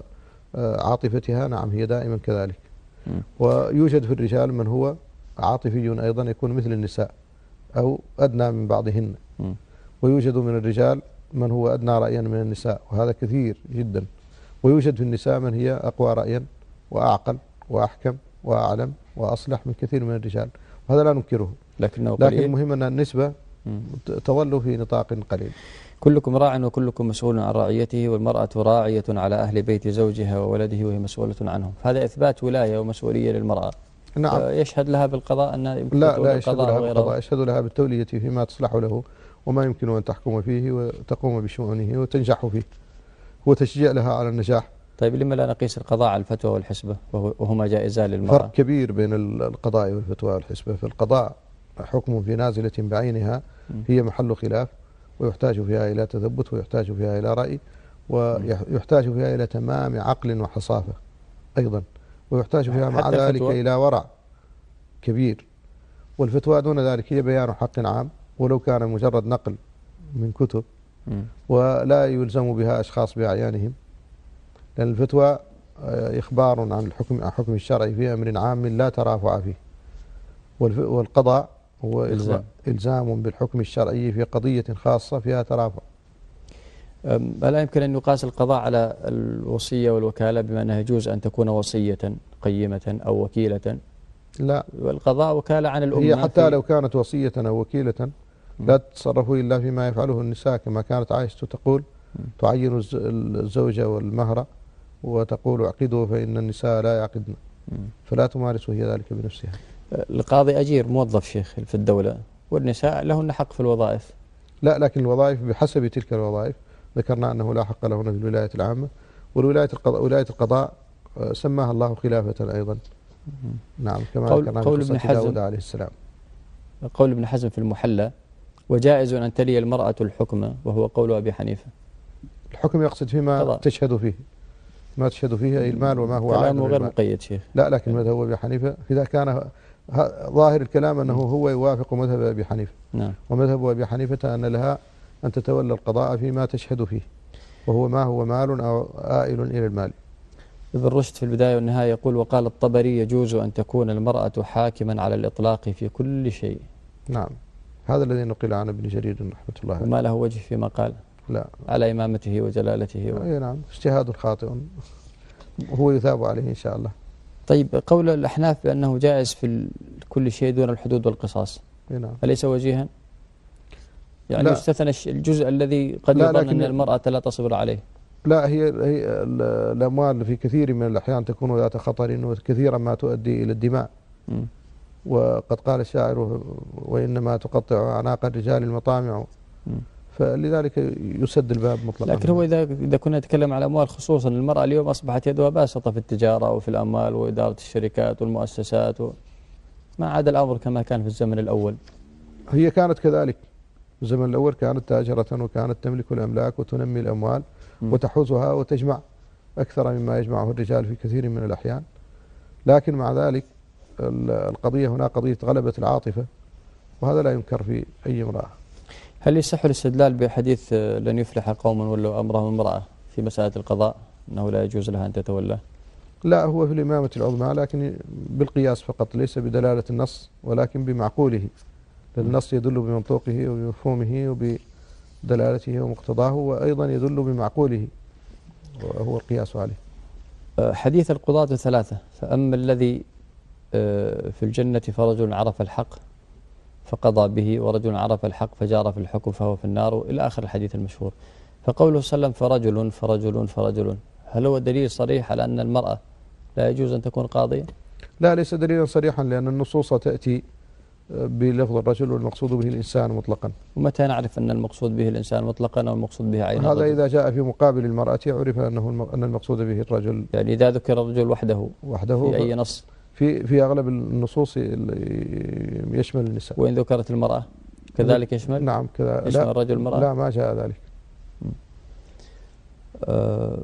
وعاطفتها نعم هي دائما كذلك. م. ويوجد في الرجال من هو عاطفي أيضا يكون مثل النساء أو أدنى من بعضهن. م. ويوجد من الرجال من هو أدنى رأيا من النساء، وهذا كثير جدا. ويوجد في النساء من هي أقوى رأيا وأعقل وأحكم وأعلم وأصلح من كثير من الرجال، وهذا لا ننكره.
لكنه
لكن قليل. المهم أن النسبة تظل في نطاق قليل.
كلكم راع وكلكم مسؤول عن رعيته، والمرأة راعية على أهل بيت زوجها وولده وهي مسؤولة عنهم. هذا إثبات ولاية ومسؤولية للمرأة.
نعم.
يشهد لها بالقضاء أن
لا لا يشهد لها بالقضاء، يشهد لها بالتولية فيما تصلح له وما يمكن أن تحكم فيه وتقوم بشؤونه وتنجح فيه. هو تشجيع لها على النجاح
طيب لما لا نقيس القضاء على الفتوى والحسبة وهما جائزان للمرأة؟
فرق كبير بين القضاء والفتوى والحسبة. في القضاء حكم في نازلة بعينها هي محل خلاف، ويحتاج فيها إلى تثبت، ويحتاج فيها إلى رأي، ويحتاج فيها إلى تمام عقل وحصافة أيضا، ويحتاج فيها مع ذلك إلى ورع كبير. والفتوى دون ذلك هي بيان حق عام، ولو كان مجرد نقل من كتب، ولا يلزم بها أشخاص بأعيانهم، لأن الفتوى إخبار عن الحكم الحكم الشرعي في أمر عام لا ترافع فيه، والقضاء هو إلزام. إلزام بالحكم الشرعي في قضية خاصة فيها ترافع.
ألا يمكن أن يقاس القضاء على الوصية والوكالة بما أنها يجوز أن تكون وصية قيمة أو وكيلة؟
لا،
والقضاء وكالة عن الأمة.
هي حتى لو كانت وصية أو وكيلة لا تتصرفوا إلا فيما يفعله النساء، كما كانت عائشة تقول تعين الزوجة والمهر وتقول اعقدوا فإن النساء لا يعقدن، فلا تمارس هي ذلك بنفسها.
القاضي أجير موظف شيخ في الدولة، والنساء لهن حق في الوظائف.
لا، لكن الوظائف بحسب تلك الوظائف. ذكرنا أنه لا حق لهن في الولاية العامة، والولاية القضاء ولاية القضاء سماها الله خلافة أيضا. نعم، كما
قول,
ذكرنا
قول
في
ابن
قصة
حزم
داود عليه السلام.
قول ابن حزم في المحلى: وجائز أن تلي المرأة الحكم، وهو قول أبي حنيفة.
الحكم يقصد فيما قضاء. تشهد فيه، ما تشهد فيه أي المال وما هو عائد.
كلامه غير مقيد شيخ.
لا، لكن مذهب أبي حنيفة إذا كان ظاهر الكلام أنه هو يوافق مذهب أبي حنيفة.
نعم.
ومذهب أبي حنيفة أن لها أن تتولى القضاء فيما تشهد فيه، وهو ما هو مال أو آئل إلى المال.
ابن رشد في البداية والنهاية يقول: وقال الطبري: يجوز أن تكون المرأة حاكما على الإطلاق في كل شيء.
نعم، هذا الذي نقل عن ابن جرير رحمة الله عليه.
وما له وجه فيما قال؟
لا،
على إمامته وجلالته و...
أي نعم، اجتهاد خاطئ هو يثاب عليه إن شاء الله.
طيب، قول الأحناف بأنه جائز في كل شيء دون الحدود والقصاص،
نعم،
أليس وجيها؟ يعني يستثنى الجزء الذي قد يظن أن المرأة لا تصبر عليه.
لا، هي هي الأموال في كثير من الأحيان تكون ذات خطر، وكثيرا ما تؤدي إلى الدماء. م. وقد قال الشاعر: وإنما تقطع أعناق الرجال المطامع. م. فلذلك يسد الباب مطلقا.
لكن هو إذا إذا كنا نتكلم على الأموال خصوصا، المرأة اليوم أصبحت يدها باسطة في التجارة وفي الأموال وإدارة الشركات والمؤسسات، و... ما عاد الأمر كما كان في الزمن الأول.
هي كانت كذلك في الزمن الأول، كانت تاجرة وكانت تملك الأملاك وتنمي الأموال م. وتحوزها وتجمع أكثر مما يجمعه الرجال في كثير من الأحيان. لكن مع ذلك القضية هنا قضية غلبة العاطفة، وهذا لا ينكر في أي امرأة.
هل يصح الاستدلال بحديث لن يفلح قوم ولوا أمرهم امرأة في مسألة القضاء، أنه لا يجوز لها أن تتولى؟
لا، هو في الإمامة العظمى، لكن بالقياس فقط، ليس بدلالة النص ولكن بمعقوله، لأن النص يدل بمنطوقه وبمفهومه وبدلالته ومقتضاه، وأيضا يدل بمعقوله وهو القياس عليه.
حديث القضاة ثلاثة: فأما الذي في الجنة فرجل عرف الحق فقضى به، ورجل عرف الحق فجار في الحكم فهو في النار، إلى آخر الحديث المشهور. فقوله صلى الله عليه وسلم فرجل فرجل فرجل، هل هو دليل صريح على أن المرأة لا يجوز أن تكون قاضية؟
لا، ليس دليلا صريحا، لأن النصوص تأتي بلفظ الرجل والمقصود به الإنسان مطلقا.
ومتى نعرف أن المقصود به الإنسان مطلقا أو المقصود به عين الرجل؟
هذا إذا جاء في مقابل المرأة عرف أنه أن المقصود به الرجل.
يعني إذا ذكر الرجل وحده
وحده
في أي نص؟
في في أغلب النصوص يشمل النساء.
وإن ذكرت المرأة كذلك يشمل؟
نعم، كذا
يشمل الرجل المرأة؟
لا، ما جاء ذلك.
أه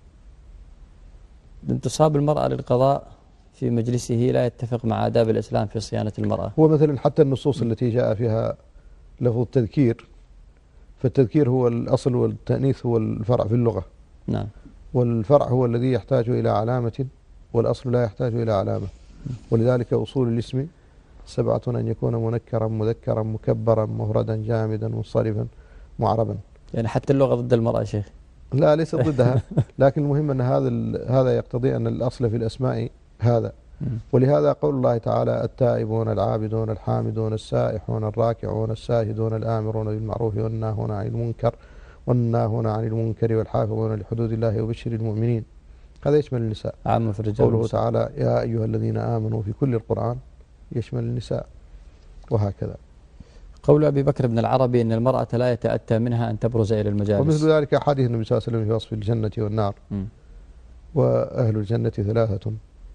انتصاب المرأة للقضاء في مجلسه لا يتفق مع آداب الإسلام في صيانة المرأة.
هو مثلا حتى النصوص التي جاء فيها لفظ التذكير، فالتذكير هو الأصل والتأنيث هو الفرع في اللغة.
نعم.
والفرع هو الذي يحتاج إلى علامة، والأصل لا يحتاج إلى علامة. ولذلك أصول الاسم سبعة: أن يكون منكرا مذكرا مكبرا مفردا جامدا منصرفا معربا.
يعني حتى اللغة ضد المرأة يا شيخ؟
لا، ليس ضدها، لكن المهم أن هذا هذا يقتضي أن الأصل في الأسماء هذا. ولهذا قول الله تعالى: التائبون العابدون الحامدون السائحون الراكعون الساجدون الآمرون بالمعروف والناهون عن المنكر والناهون عن المنكر والحافظون لحدود الله وبشر المؤمنين. هذا يشمل النساء.
عام في الرجال.
قوله تعالى: يا أيها الذين آمنوا في كل القرآن يشمل النساء، وهكذا.
قول أبي بكر بن العربي أن المرأة لا يتأتى منها أن تبرز إلى المجالس.
ومثل ذلك أحاديث النبي صلى الله عليه وسلم في وصف الجنة والنار. م. وأهل الجنة ثلاثة.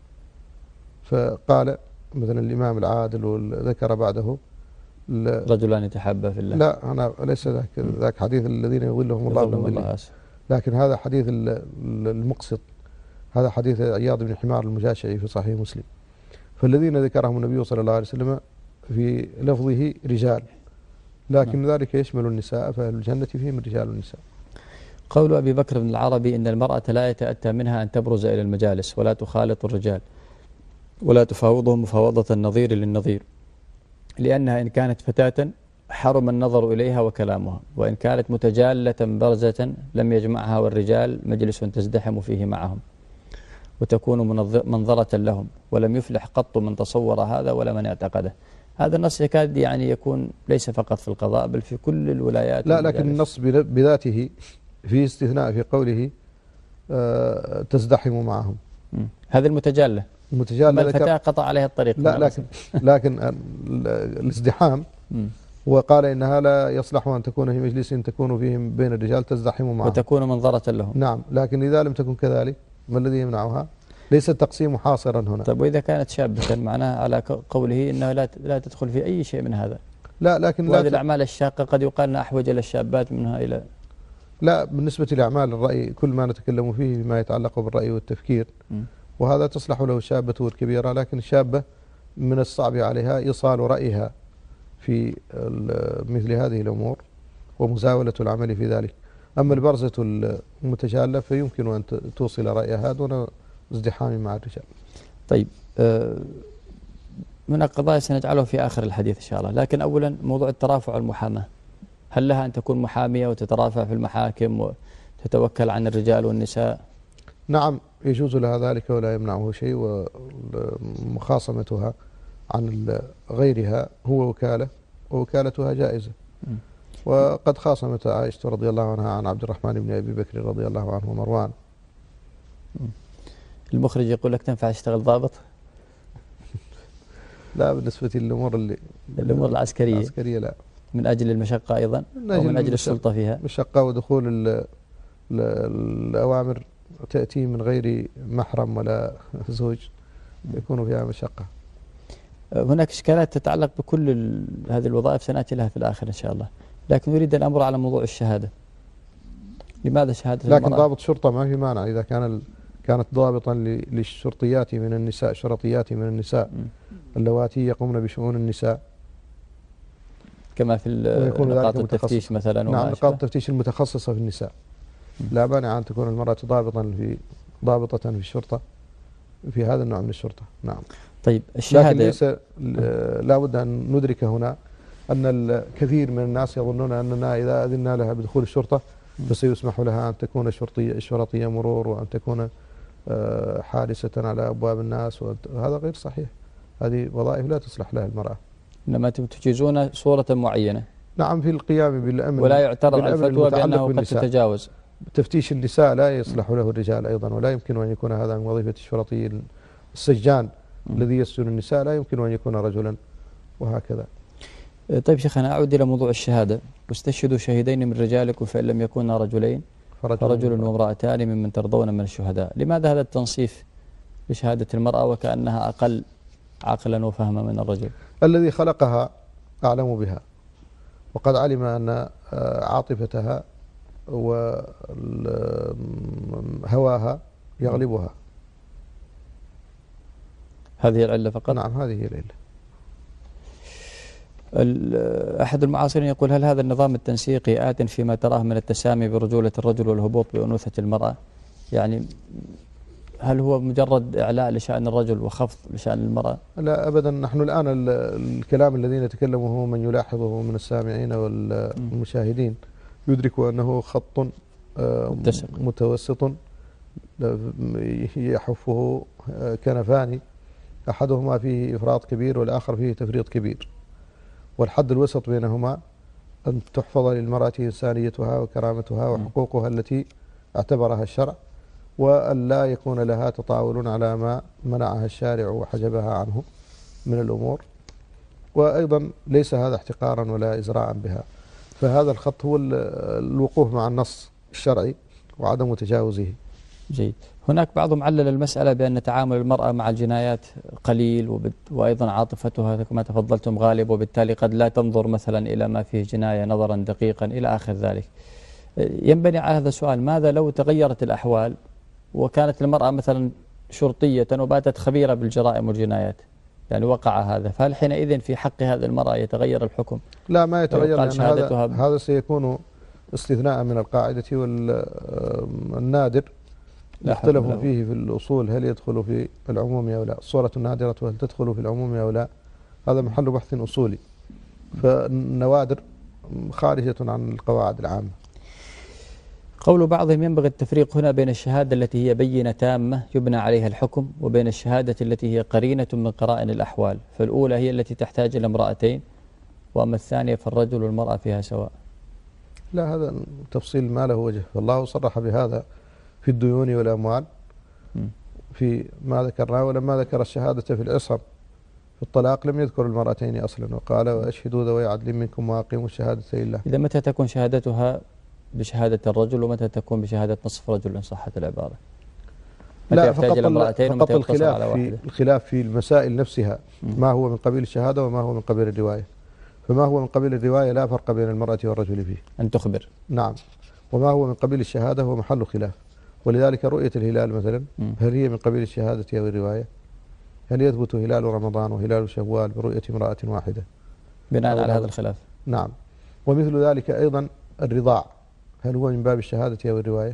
فقال مثلا الإمام العادل وذكر بعده
رجلان يتحابا في الله.
لا أنا ليس ذاك ذاك حديث الذين يظلهم الله بظله، لكن هذا حديث المقسط، هذا حديث عياض بن حمار المجاشعي في صحيح مسلم. فالذين ذكرهم النبي صلى الله عليه وسلم في لفظه رجال، لكن نعم. ذلك يشمل النساء، فأهل الجنة فيهم الرجال والنساء.
قول أبي بكر بن العربي إن المرأة لا يتأتى منها أن تبرز إلى المجالس ولا تخالط الرجال ولا تفاوضهم مفاوضة النظير للنظير، لأنها إن كانت فتاة حرم النظر إليها وكلامها، وإن كانت متجالة برزة لم يجمعها والرجال مجلس تزدحم فيه معهم وتكون منظرة لهم، ولم يفلح قط من تصور هذا ولا من اعتقده. هذا النص يكاد يعني يكون ليس فقط في القضاء بل في كل الولايات.
لا لكن النص بذاته فيه استثناء في قوله آه تزدحم معهم.
م. هذه المتجالة
المتجالة
الفتاة قطع عليها الطريق.
لا لكن لكن الازدحام وقال إنها لا يصلح أن تكون في مجلس تكون فيه بين الرجال تزدحم معهم
وتكون منظرة لهم.
نعم، لكن إذا لم تكن كذلك ما الذي يمنعها؟ ليس التقسيم حاصرا هنا.
طيب وإذا كانت شابة معناها على قوله إنها لا لا تدخل في أي شيء من هذا.
لا لكن
وهذه الأعمال الشاقة قد يقال أنها أحوج إلى الشابات منها إلى.
لا بالنسبة لأعمال الرأي كل ما نتكلم فيه ما يتعلق بالرأي والتفكير م. وهذا تصلح له الشابة والكبيرة، لكن الشابة من الصعب عليها إيصال رأيها في مثل هذه الأمور ومزاولة العمل في ذلك. أما البرزة المتجالة فيمكن أن توصل رأيها دون ازدحام مع الرجال.
طيب من القضايا سنجعله في آخر الحديث إن شاء الله، لكن أولا موضوع الترافع والمحاماة، هل لها أن تكون محامية وتترافع في المحاكم وتتوكل عن الرجال والنساء؟
نعم يجوز لها ذلك ولا يمنعه شيء، ومخاصمتها عن غيرها هو وكالة ووكالتها جائزة. م. وقد خاصمت عائشة رضي الله عنها عن عبد الرحمن بن أبي بكر رضي الله عنه ومروان.
المخرج يقول لك تنفع تشتغل ضابط؟
لا بالنسبة للأمور اللي
الأمور العسكرية
العسكرية لا،
من أجل المشقة أيضا أو من أجل السلطة فيها.
مشقة ودخول ال ال الأوامر تأتي من غير محرم ولا زوج يكون فيها مشقة.
هناك إشكالات تتعلق بكل هذه الوظائف سنأتي لها في الآخر إن شاء الله، لكن نريد أن أمر على موضوع الشهادة. لماذا شهادة
لكن
المرأة؟
ضابط شرطة ما في مانع إذا كان كانت ضابطا للشرطيات من النساء شرطيات من النساء م. اللواتي يقومن بشؤون النساء
كما في نقاط التفتيش مثلا.
نعم نقاط التفتيش المتخصصة في النساء م. لا مانع أن تكون المرأة ضابطا في ضابطة في الشرطة في هذا النوع من الشرطة. نعم.
طيب الشهادة
لكن ليس لا بد أن ندرك هنا أن الكثير من الناس يظنون أننا إذا أذنا لها بدخول الشرطة فسيسمح لها أن تكون شرطية شرطية مرور وأن تكون حارسة على أبواب الناس، وهذا غير صحيح. هذه وظائف لا تصلح لها المرأة.
إنما تجيزون صورة معينة.
نعم في القيام بالأمر
ولا يعترض على الفتوى بأنه قد تتجاوز.
تفتيش النساء لا يصلح له الرجال أيضا، ولا يمكن أن يكون هذا من وظيفة الشرطي. السجان م. الذي يسجن النساء لا يمكن أن يكون رجلا وهكذا.
طيب شيخنا أعود إلى موضوع الشهادة. واستشهدوا شهيدين من رجالكم فإن لم يكونا رجلين فرجل وامرأتان ممن ترضون من الشهداء. لماذا هذا التنصيف لشهادة المرأة وكأنها أقل عقلا وفهما من الرجل؟
الذي خلقها أعلم بها، وقد علم أن عاطفتها وهواها يغلبها.
هذه العلة فقط؟
نعم هذه هي العلة.
أحد المعاصرين يقول هل هذا النظام التنسيقي آت فيما تراه من التسامي برجولة الرجل والهبوط بأنوثة المرأة؟ يعني هل هو مجرد إعلاء لشأن الرجل وخفض لشأن المرأة؟
لا أبدا. نحن الآن الكلام الذي نتكلمه هو من يلاحظه من السامعين والمشاهدين يدرك أنه خط متوسط يحفه كنفان، أحدهما فيه إفراط كبير والآخر فيه تفريط كبير، والحد الوسط بينهما أن تحفظ للمرأة إنسانيتها وكرامتها وحقوقها التي اعتبرها الشرع، وأن لا يكون لها تطاول على ما منعها الشارع وحجبها عنه من الأمور، وأيضا ليس هذا احتقارا ولا إزراء بها. فهذا الخط هو الوقوف مع النص الشرعي وعدم تجاوزه.
جيد. هناك بعضهم علل المسألة بأن تعامل المرأة مع الجنايات قليل وأيضا عاطفتها كما تفضلتم غالب، وبالتالي قد لا تنظر مثلا إلى ما فيه جناية نظرا دقيقا إلى آخر ذلك. ينبني على هذا السؤال: ماذا لو تغيرت الأحوال وكانت المرأة مثلا شرطية وباتت خبيرة بالجرائم والجنايات، يعني وقع هذا، فهل حينئذ في حق هذه المرأة يتغير الحكم؟
لا، ما يتغير، لأن هذا, هذا سيكون استثناء من القاعدة، والنادر يختلف فيه في الأصول هل يدخل في العموم أو لا. الصورة النادرة هل تدخل في العموم أو لا، هذا محل بحث أصولي، فالنوادر خارجة عن القواعد العامة.
قول بعضهم: ينبغي التفريق هنا بين الشهادة التي هي بينة تامة يبنى عليها الحكم وبين الشهادة التي هي قرينة من قرائن الأحوال، فالأولى هي التي تحتاج إلى امرأتين، وأما الثانية فالرجل والمرأة فيها سواء.
لا، هذا تفصيل ما له وجه، فالله صرح بهذا في الديون والأموال في ما ذكرناه، ولما ذكر الشهادة في العصر في الطلاق لم يذكر المرأتين أصلا، وقال: وأشهدوا ذوي عدل منكم وأقيموا الشهادة لله.
إذا متى تكون شهادتها بشهادة الرجل ومتى تكون بشهادة نصف رجل إن صحت العبارة؟
لا، فقط, فقط الخلاف في الخلاف في المسائل نفسها، ما هو من قبيل الشهادة وما هو من قبيل الرواية. فما هو من قبيل الرواية لا فرق بين المرأة والرجل فيه،
أن تخبر.
نعم. وما هو من قبيل الشهادة هو محل خلاف، ولذلك رؤية الهلال مثلا هل هي من قبيل الشهادة أو الرواية؟ هل يثبت هلال رمضان وهلال شوال برؤية امرأة واحدة
بناء على هذا الخلاف؟
نعم. ومثل ذلك أيضا الرضاع، هل هو من باب الشهادة أو الرواية؟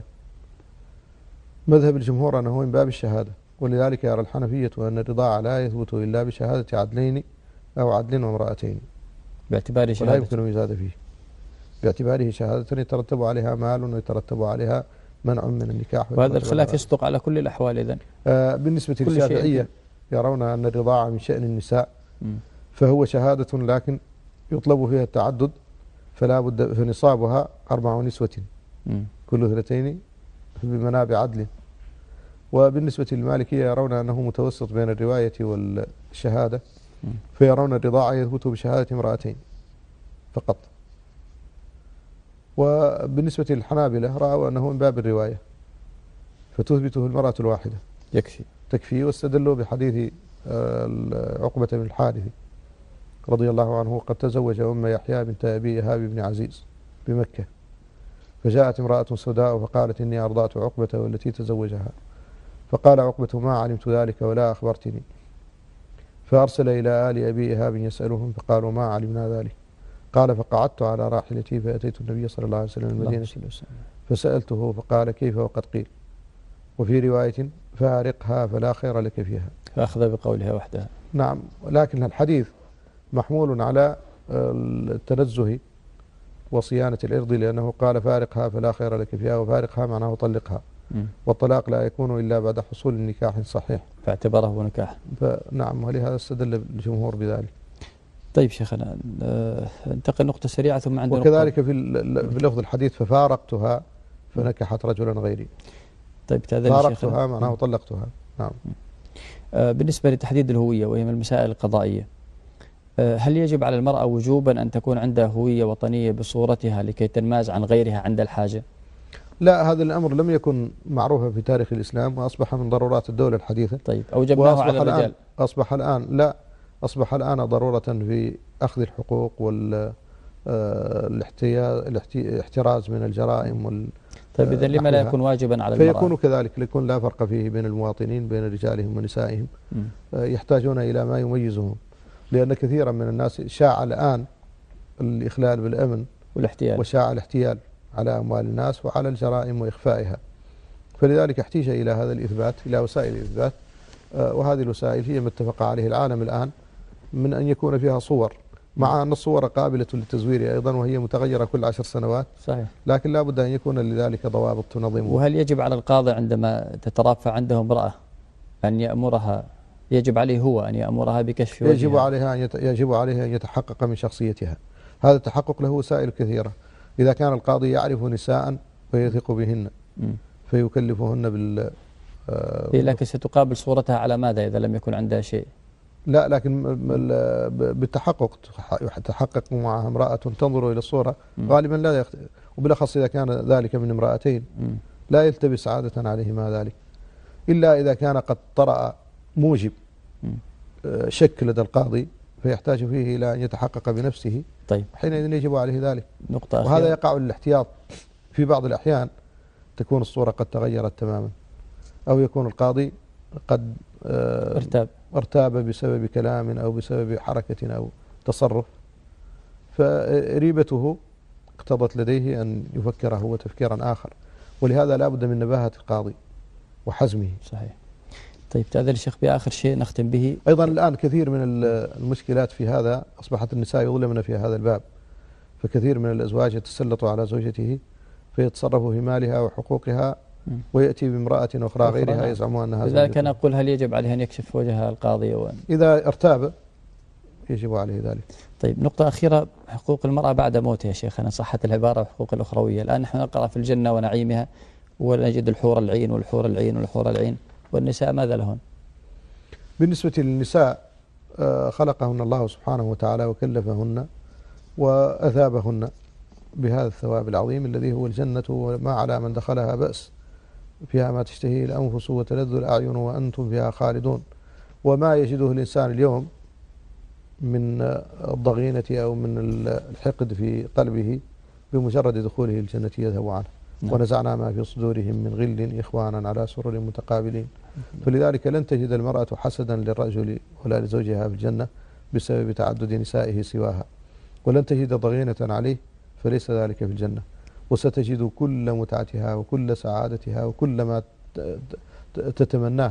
مذهب الجمهور أنه من باب الشهادة، ولذلك يرى الحنفية أن الرضاع لا يثبت إلا بشهادة عدلين أو عدل وامرأتين،
باعتباره شهادة
ولا يمكن يزاد فيه، باعتباره شهادة يترتب عليها مال ويترتب عليها منع من النكاح.
وهذا الخلاف يصدق على كل الأحوال إذن؟
آه بالنسبة للشافعية يرون أن الرضاعة من شأن النساء، فهو شهادة لكن يطلب فيها التعدد، فلا بد فنصابها أربع نسوة كل اثنتين بمنابع عدل. وبالنسبة للمالكية يرون أنه متوسط بين الرواية والشهادة، فيرون الرضاعة يثبت بشهادة امرأتين فقط. وبالنسبة للحنابلة رأوا أنه من باب الرواية، فتثبته المرأة الواحدة
يكفي
تكفي، واستدلوا بحديث عقبة بن الحارث رضي الله عنه: قد تزوج أم يحيى بنت أبي إيهاب بن عزيز بمكة، فجاءت امرأة سوداء فقالت: إني أرضعت عقبة والتي تزوجها. فقال عقبة: ما علمت ذلك ولا أخبرتني. فأرسل إلى آل أبي إيهاب يسألهم، فقالوا: ما علمنا ذلك. قال: فقعدت على راحلتي فأتيت النبي صلى الله عليه وسلم المدينة فسألته فقال: كيف وقد قيل. وفي رواية: فارقها فلا خير لك فيها.
فأخذ بقولها وحدها.
نعم، لكن الحديث محمول على التنزه وصيانة الإرض، لأنه قال: فارقها فلا خير لك فيها، وفارقها معناه طلقها، والطلاق لا يكون إلا بعد حصول النكاح صحيح،
فاعتبره نكاح.
نعم، ولهذا استدل الجمهور بذلك.
طيب شيخنا، انتقل نقطة سريعة ثم عندنا
وكذلك في في لفظ الحديث: ففارقتها فنكحت رجلا غيري.
طيب
فارقتها معناه طلقتها. نعم.
بالنسبة لتحديد الهوية وهي من المسائل القضائية، هل يجب على المرأة وجوبا أن تكون عندها هوية وطنية بصورتها لكي تنماز عن غيرها عند الحاجة؟
لا، هذا الأمر لم يكن معروفا في تاريخ الإسلام، وأصبح من ضرورات الدولة الحديثة.
طيب، أوجبناه على الرجال.
الآن أصبح الآن لا أصبح الآن ضرورة في أخذ الحقوق والاحتراز من الجرائم وال
طيب، إذن لما لا يكون واجبا على المرأة؟
فيكون كذلك، ليكون لا فرق فيه بين المواطنين بين رجالهم ونسائهم. م. يحتاجون إلى ما يميزهم، لأن كثيرا من الناس شاع الآن الإخلال بالأمن
والاحتيال،
وشاع الاحتيال على أموال الناس وعلى الجرائم وإخفائها، فلذلك احتيج إلى هذا الإثبات، إلى وسائل الإثبات، وهذه الوسائل هي ما اتفق عليه العالم الآن من أن يكون فيها صور، مع أن الصور قابلة للتزوير أيضا وهي متغيرة كل عشر سنوات.
صحيح.
لكن لا بد أن يكون لذلك ضوابط تنظمه.
وهل يجب على القاضي عندما تترافع عنده امرأة أن يأمرها، يجب عليه هو أن يأمرها بكشف وجهها؟
يجب عليها أن يت... يجب عليها أن يتحقق من شخصيتها. هذا التحقق له وسائل كثيرة. إذا كان القاضي يعرف نساء ويثق بهن م. فيكلفهن بال
آه لكن ستقابل صورتها على ماذا إذا لم يكن عندها شيء؟
لا، لكن بالتحقق تحقق معها امرأة تنظر إلى الصورة م. غالبا لا يخت... وبالأخص إذا كان ذلك من امرأتين م. لا يلتبس عادة عليه ما ذلك، إلا إذا كان قد طرأ موجب شك لدى القاضي فيحتاج فيه إلى أن يتحقق بنفسه.
طيب
حينئذ يجب عليه ذلك.
نقطة أخيرة.
وهذا يقع للاحتياط. في بعض الأحيان تكون الصورة قد تغيرت تماما، أو يكون القاضي قد
ارتاب
ارتاب بسبب كلام أو بسبب حركة أو تصرف، فريبته اقتضت لديه أن يفكر هو تفكيرا آخر، ولهذا لا بد من نباهة القاضي وحزمه.
صحيح. طيب تأذن الشيخ بآخر شيء نختم به.
أيضا الآن كثير من المشكلات في هذا أصبحت النساء يظلمن في هذا الباب، فكثير من الأزواج يتسلط على زوجته فيتصرف في مالها وحقوقها ويأتي بامرأة أخرى غيرها يزعم أنها زوجته.
لذلك نقول هل يجب عليه أن يكشف وجه القاضي؟ وأن
إذا ارتاب يجب عليه ذلك.
طيب نقطة أخيرة، حقوق المرأة بعد موتها يا شيخنا، صحة العبارة وحقوق الأخروية. الآن نحن نقرأ في الجنة ونعيمها ونجد الحور العين والحور العين والحور العين، والنساء ماذا لهن؟
بالنسبة للنساء خلقهن الله سبحانه وتعالى وكلفهن وأثابهن بهذا الثواب العظيم الذي هو الجنة، وما على من دخلها بأس، فيها ما تشتهيه الأنفس وتلذ الأعين وأنتم فيها خالدون. وما يجده الإنسان اليوم من الضغينة أو من الحقد في قلبه بمجرد دخوله الجنة يذهب عنه. نعم. ونزعنا ما في صدورهم من غل إخوانا على سرر متقابلين. فلذلك لن تجد المرأة حسدا للرجل ولا لزوجها في الجنة بسبب تعدد نسائه سواها، ولن تجد ضغينة عليه فليس ذلك في الجنة، وستجد كل متعتها وكل سعادتها وكل ما تتمناه،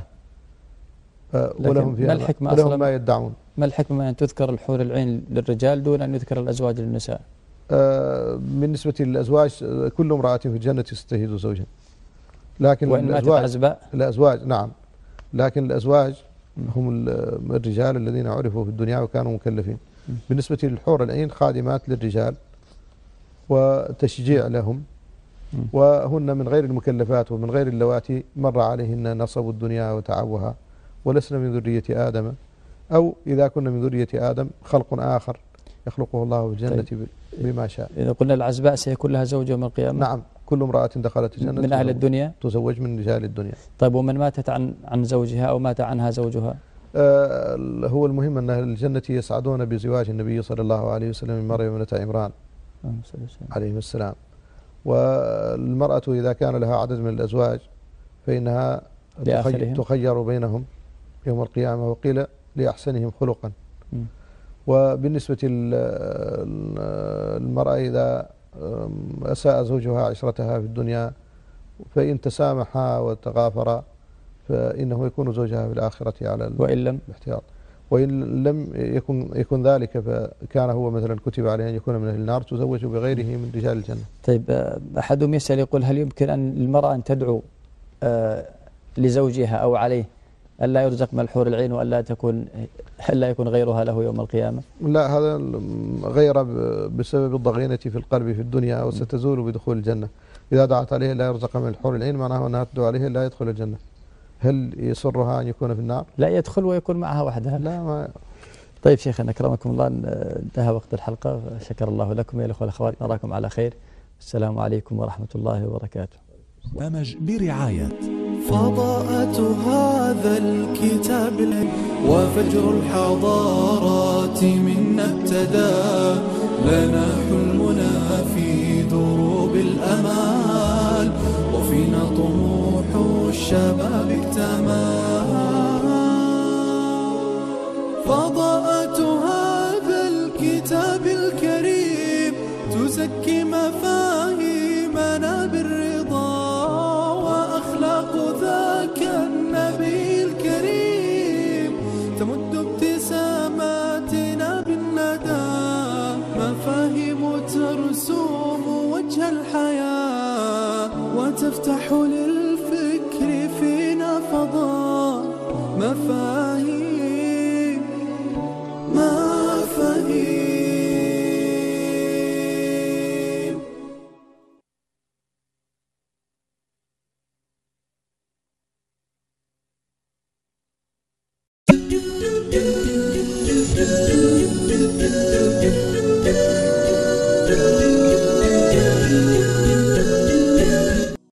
ولهم فيها
ما,
ولهم ما يدعون.
ما الحكمة أن تذكر الحور العين للرجال دون أن يذكر الأزواج للنساء؟
آه بالنسبة للأزواج كل امرأة في الجنة ستجد زوجا، لكن
وإن ماتت عزباء
الأزواج نعم، لكن الأزواج هم الرجال الذين عرفوا في الدنيا وكانوا مكلفين. بالنسبة للحور العين خادمات للرجال وتشجيع لهم، وهن من غير المكلفات ومن غير اللواتي مر عليهن نصب الدنيا وتعبها، ولسن من ذرية آدم، أو إذا كنا من ذرية آدم خلق آخر يخلقه الله في الجنة. طيب بما شاء.
إذا قلنا العزباء سيكون لها زوج يوم القيامة؟
نعم، كل امرأة دخلت الجنة
من أهل الدنيا
تزوج من رجال الدنيا.
طيب ومن ماتت عن عن زوجها أو مات عنها زوجها؟
آه هو المهم أن أهل الجنة يسعدون بزواج النبي صلى الله عليه وسلم من مريم ابنة عمران عليه السلام. والمرأة إذا كان لها عدد من الأزواج فإنها تخير بينهم يوم القيامة، وقيل لأحسنهم خلقا. م. وبالنسبة للمرأة إذا أساء زوجها عشرتها في الدنيا فإن تسامحا وتغافرا فإنه يكون زوجها في الآخرة على
وإن لم
الاحتياط، وإن لم يكن يكن ذلك فكان هو مثلا كتب عليه أن يكون من أهل النار تزوج بغيره من رجال الجنة.
طيب أحدهم يسأل يقول هل يمكن أن المرأة أن تدعو آه لزوجها أو عليه ألا يرزق من الحور العين وألا تكون ألا يكون غيرها له يوم القيامة؟
لا، هذا غير بسبب الضغينة في القلب في الدنيا، وستزول بدخول الجنة. إذا دعت عليه لا يرزق من الحور العين معناه أنها تدعو عليه لا يدخل الجنة. هل يسرها أن يكون في النار؟
لا يدخل ويكون معها وحدها.
لا ما.
طيب شيخنا أكرمكم الله، انتهى وقت الحلقة، شكر الله لكم يا الأخوة والأخوات، نراكم على خير، السلام عليكم ورحمة الله وبركاته.
برنامج برعاية فضاءة هذا الكتاب وفجر الحضارات منا ابتدى، لنا حلمنا في دروب الأمال وفينا طموح الشباب اكتمل. فضاءة هذا الكتاب الكريم تزكي مفاهيمنا بالرضا، وأخلاق ذاك النبي الكريم تمد ابتساماتنا بالندى، مفاهيم ترسوم وجه الحياة وتفتح للفكر فينا فضاء، مفاهيم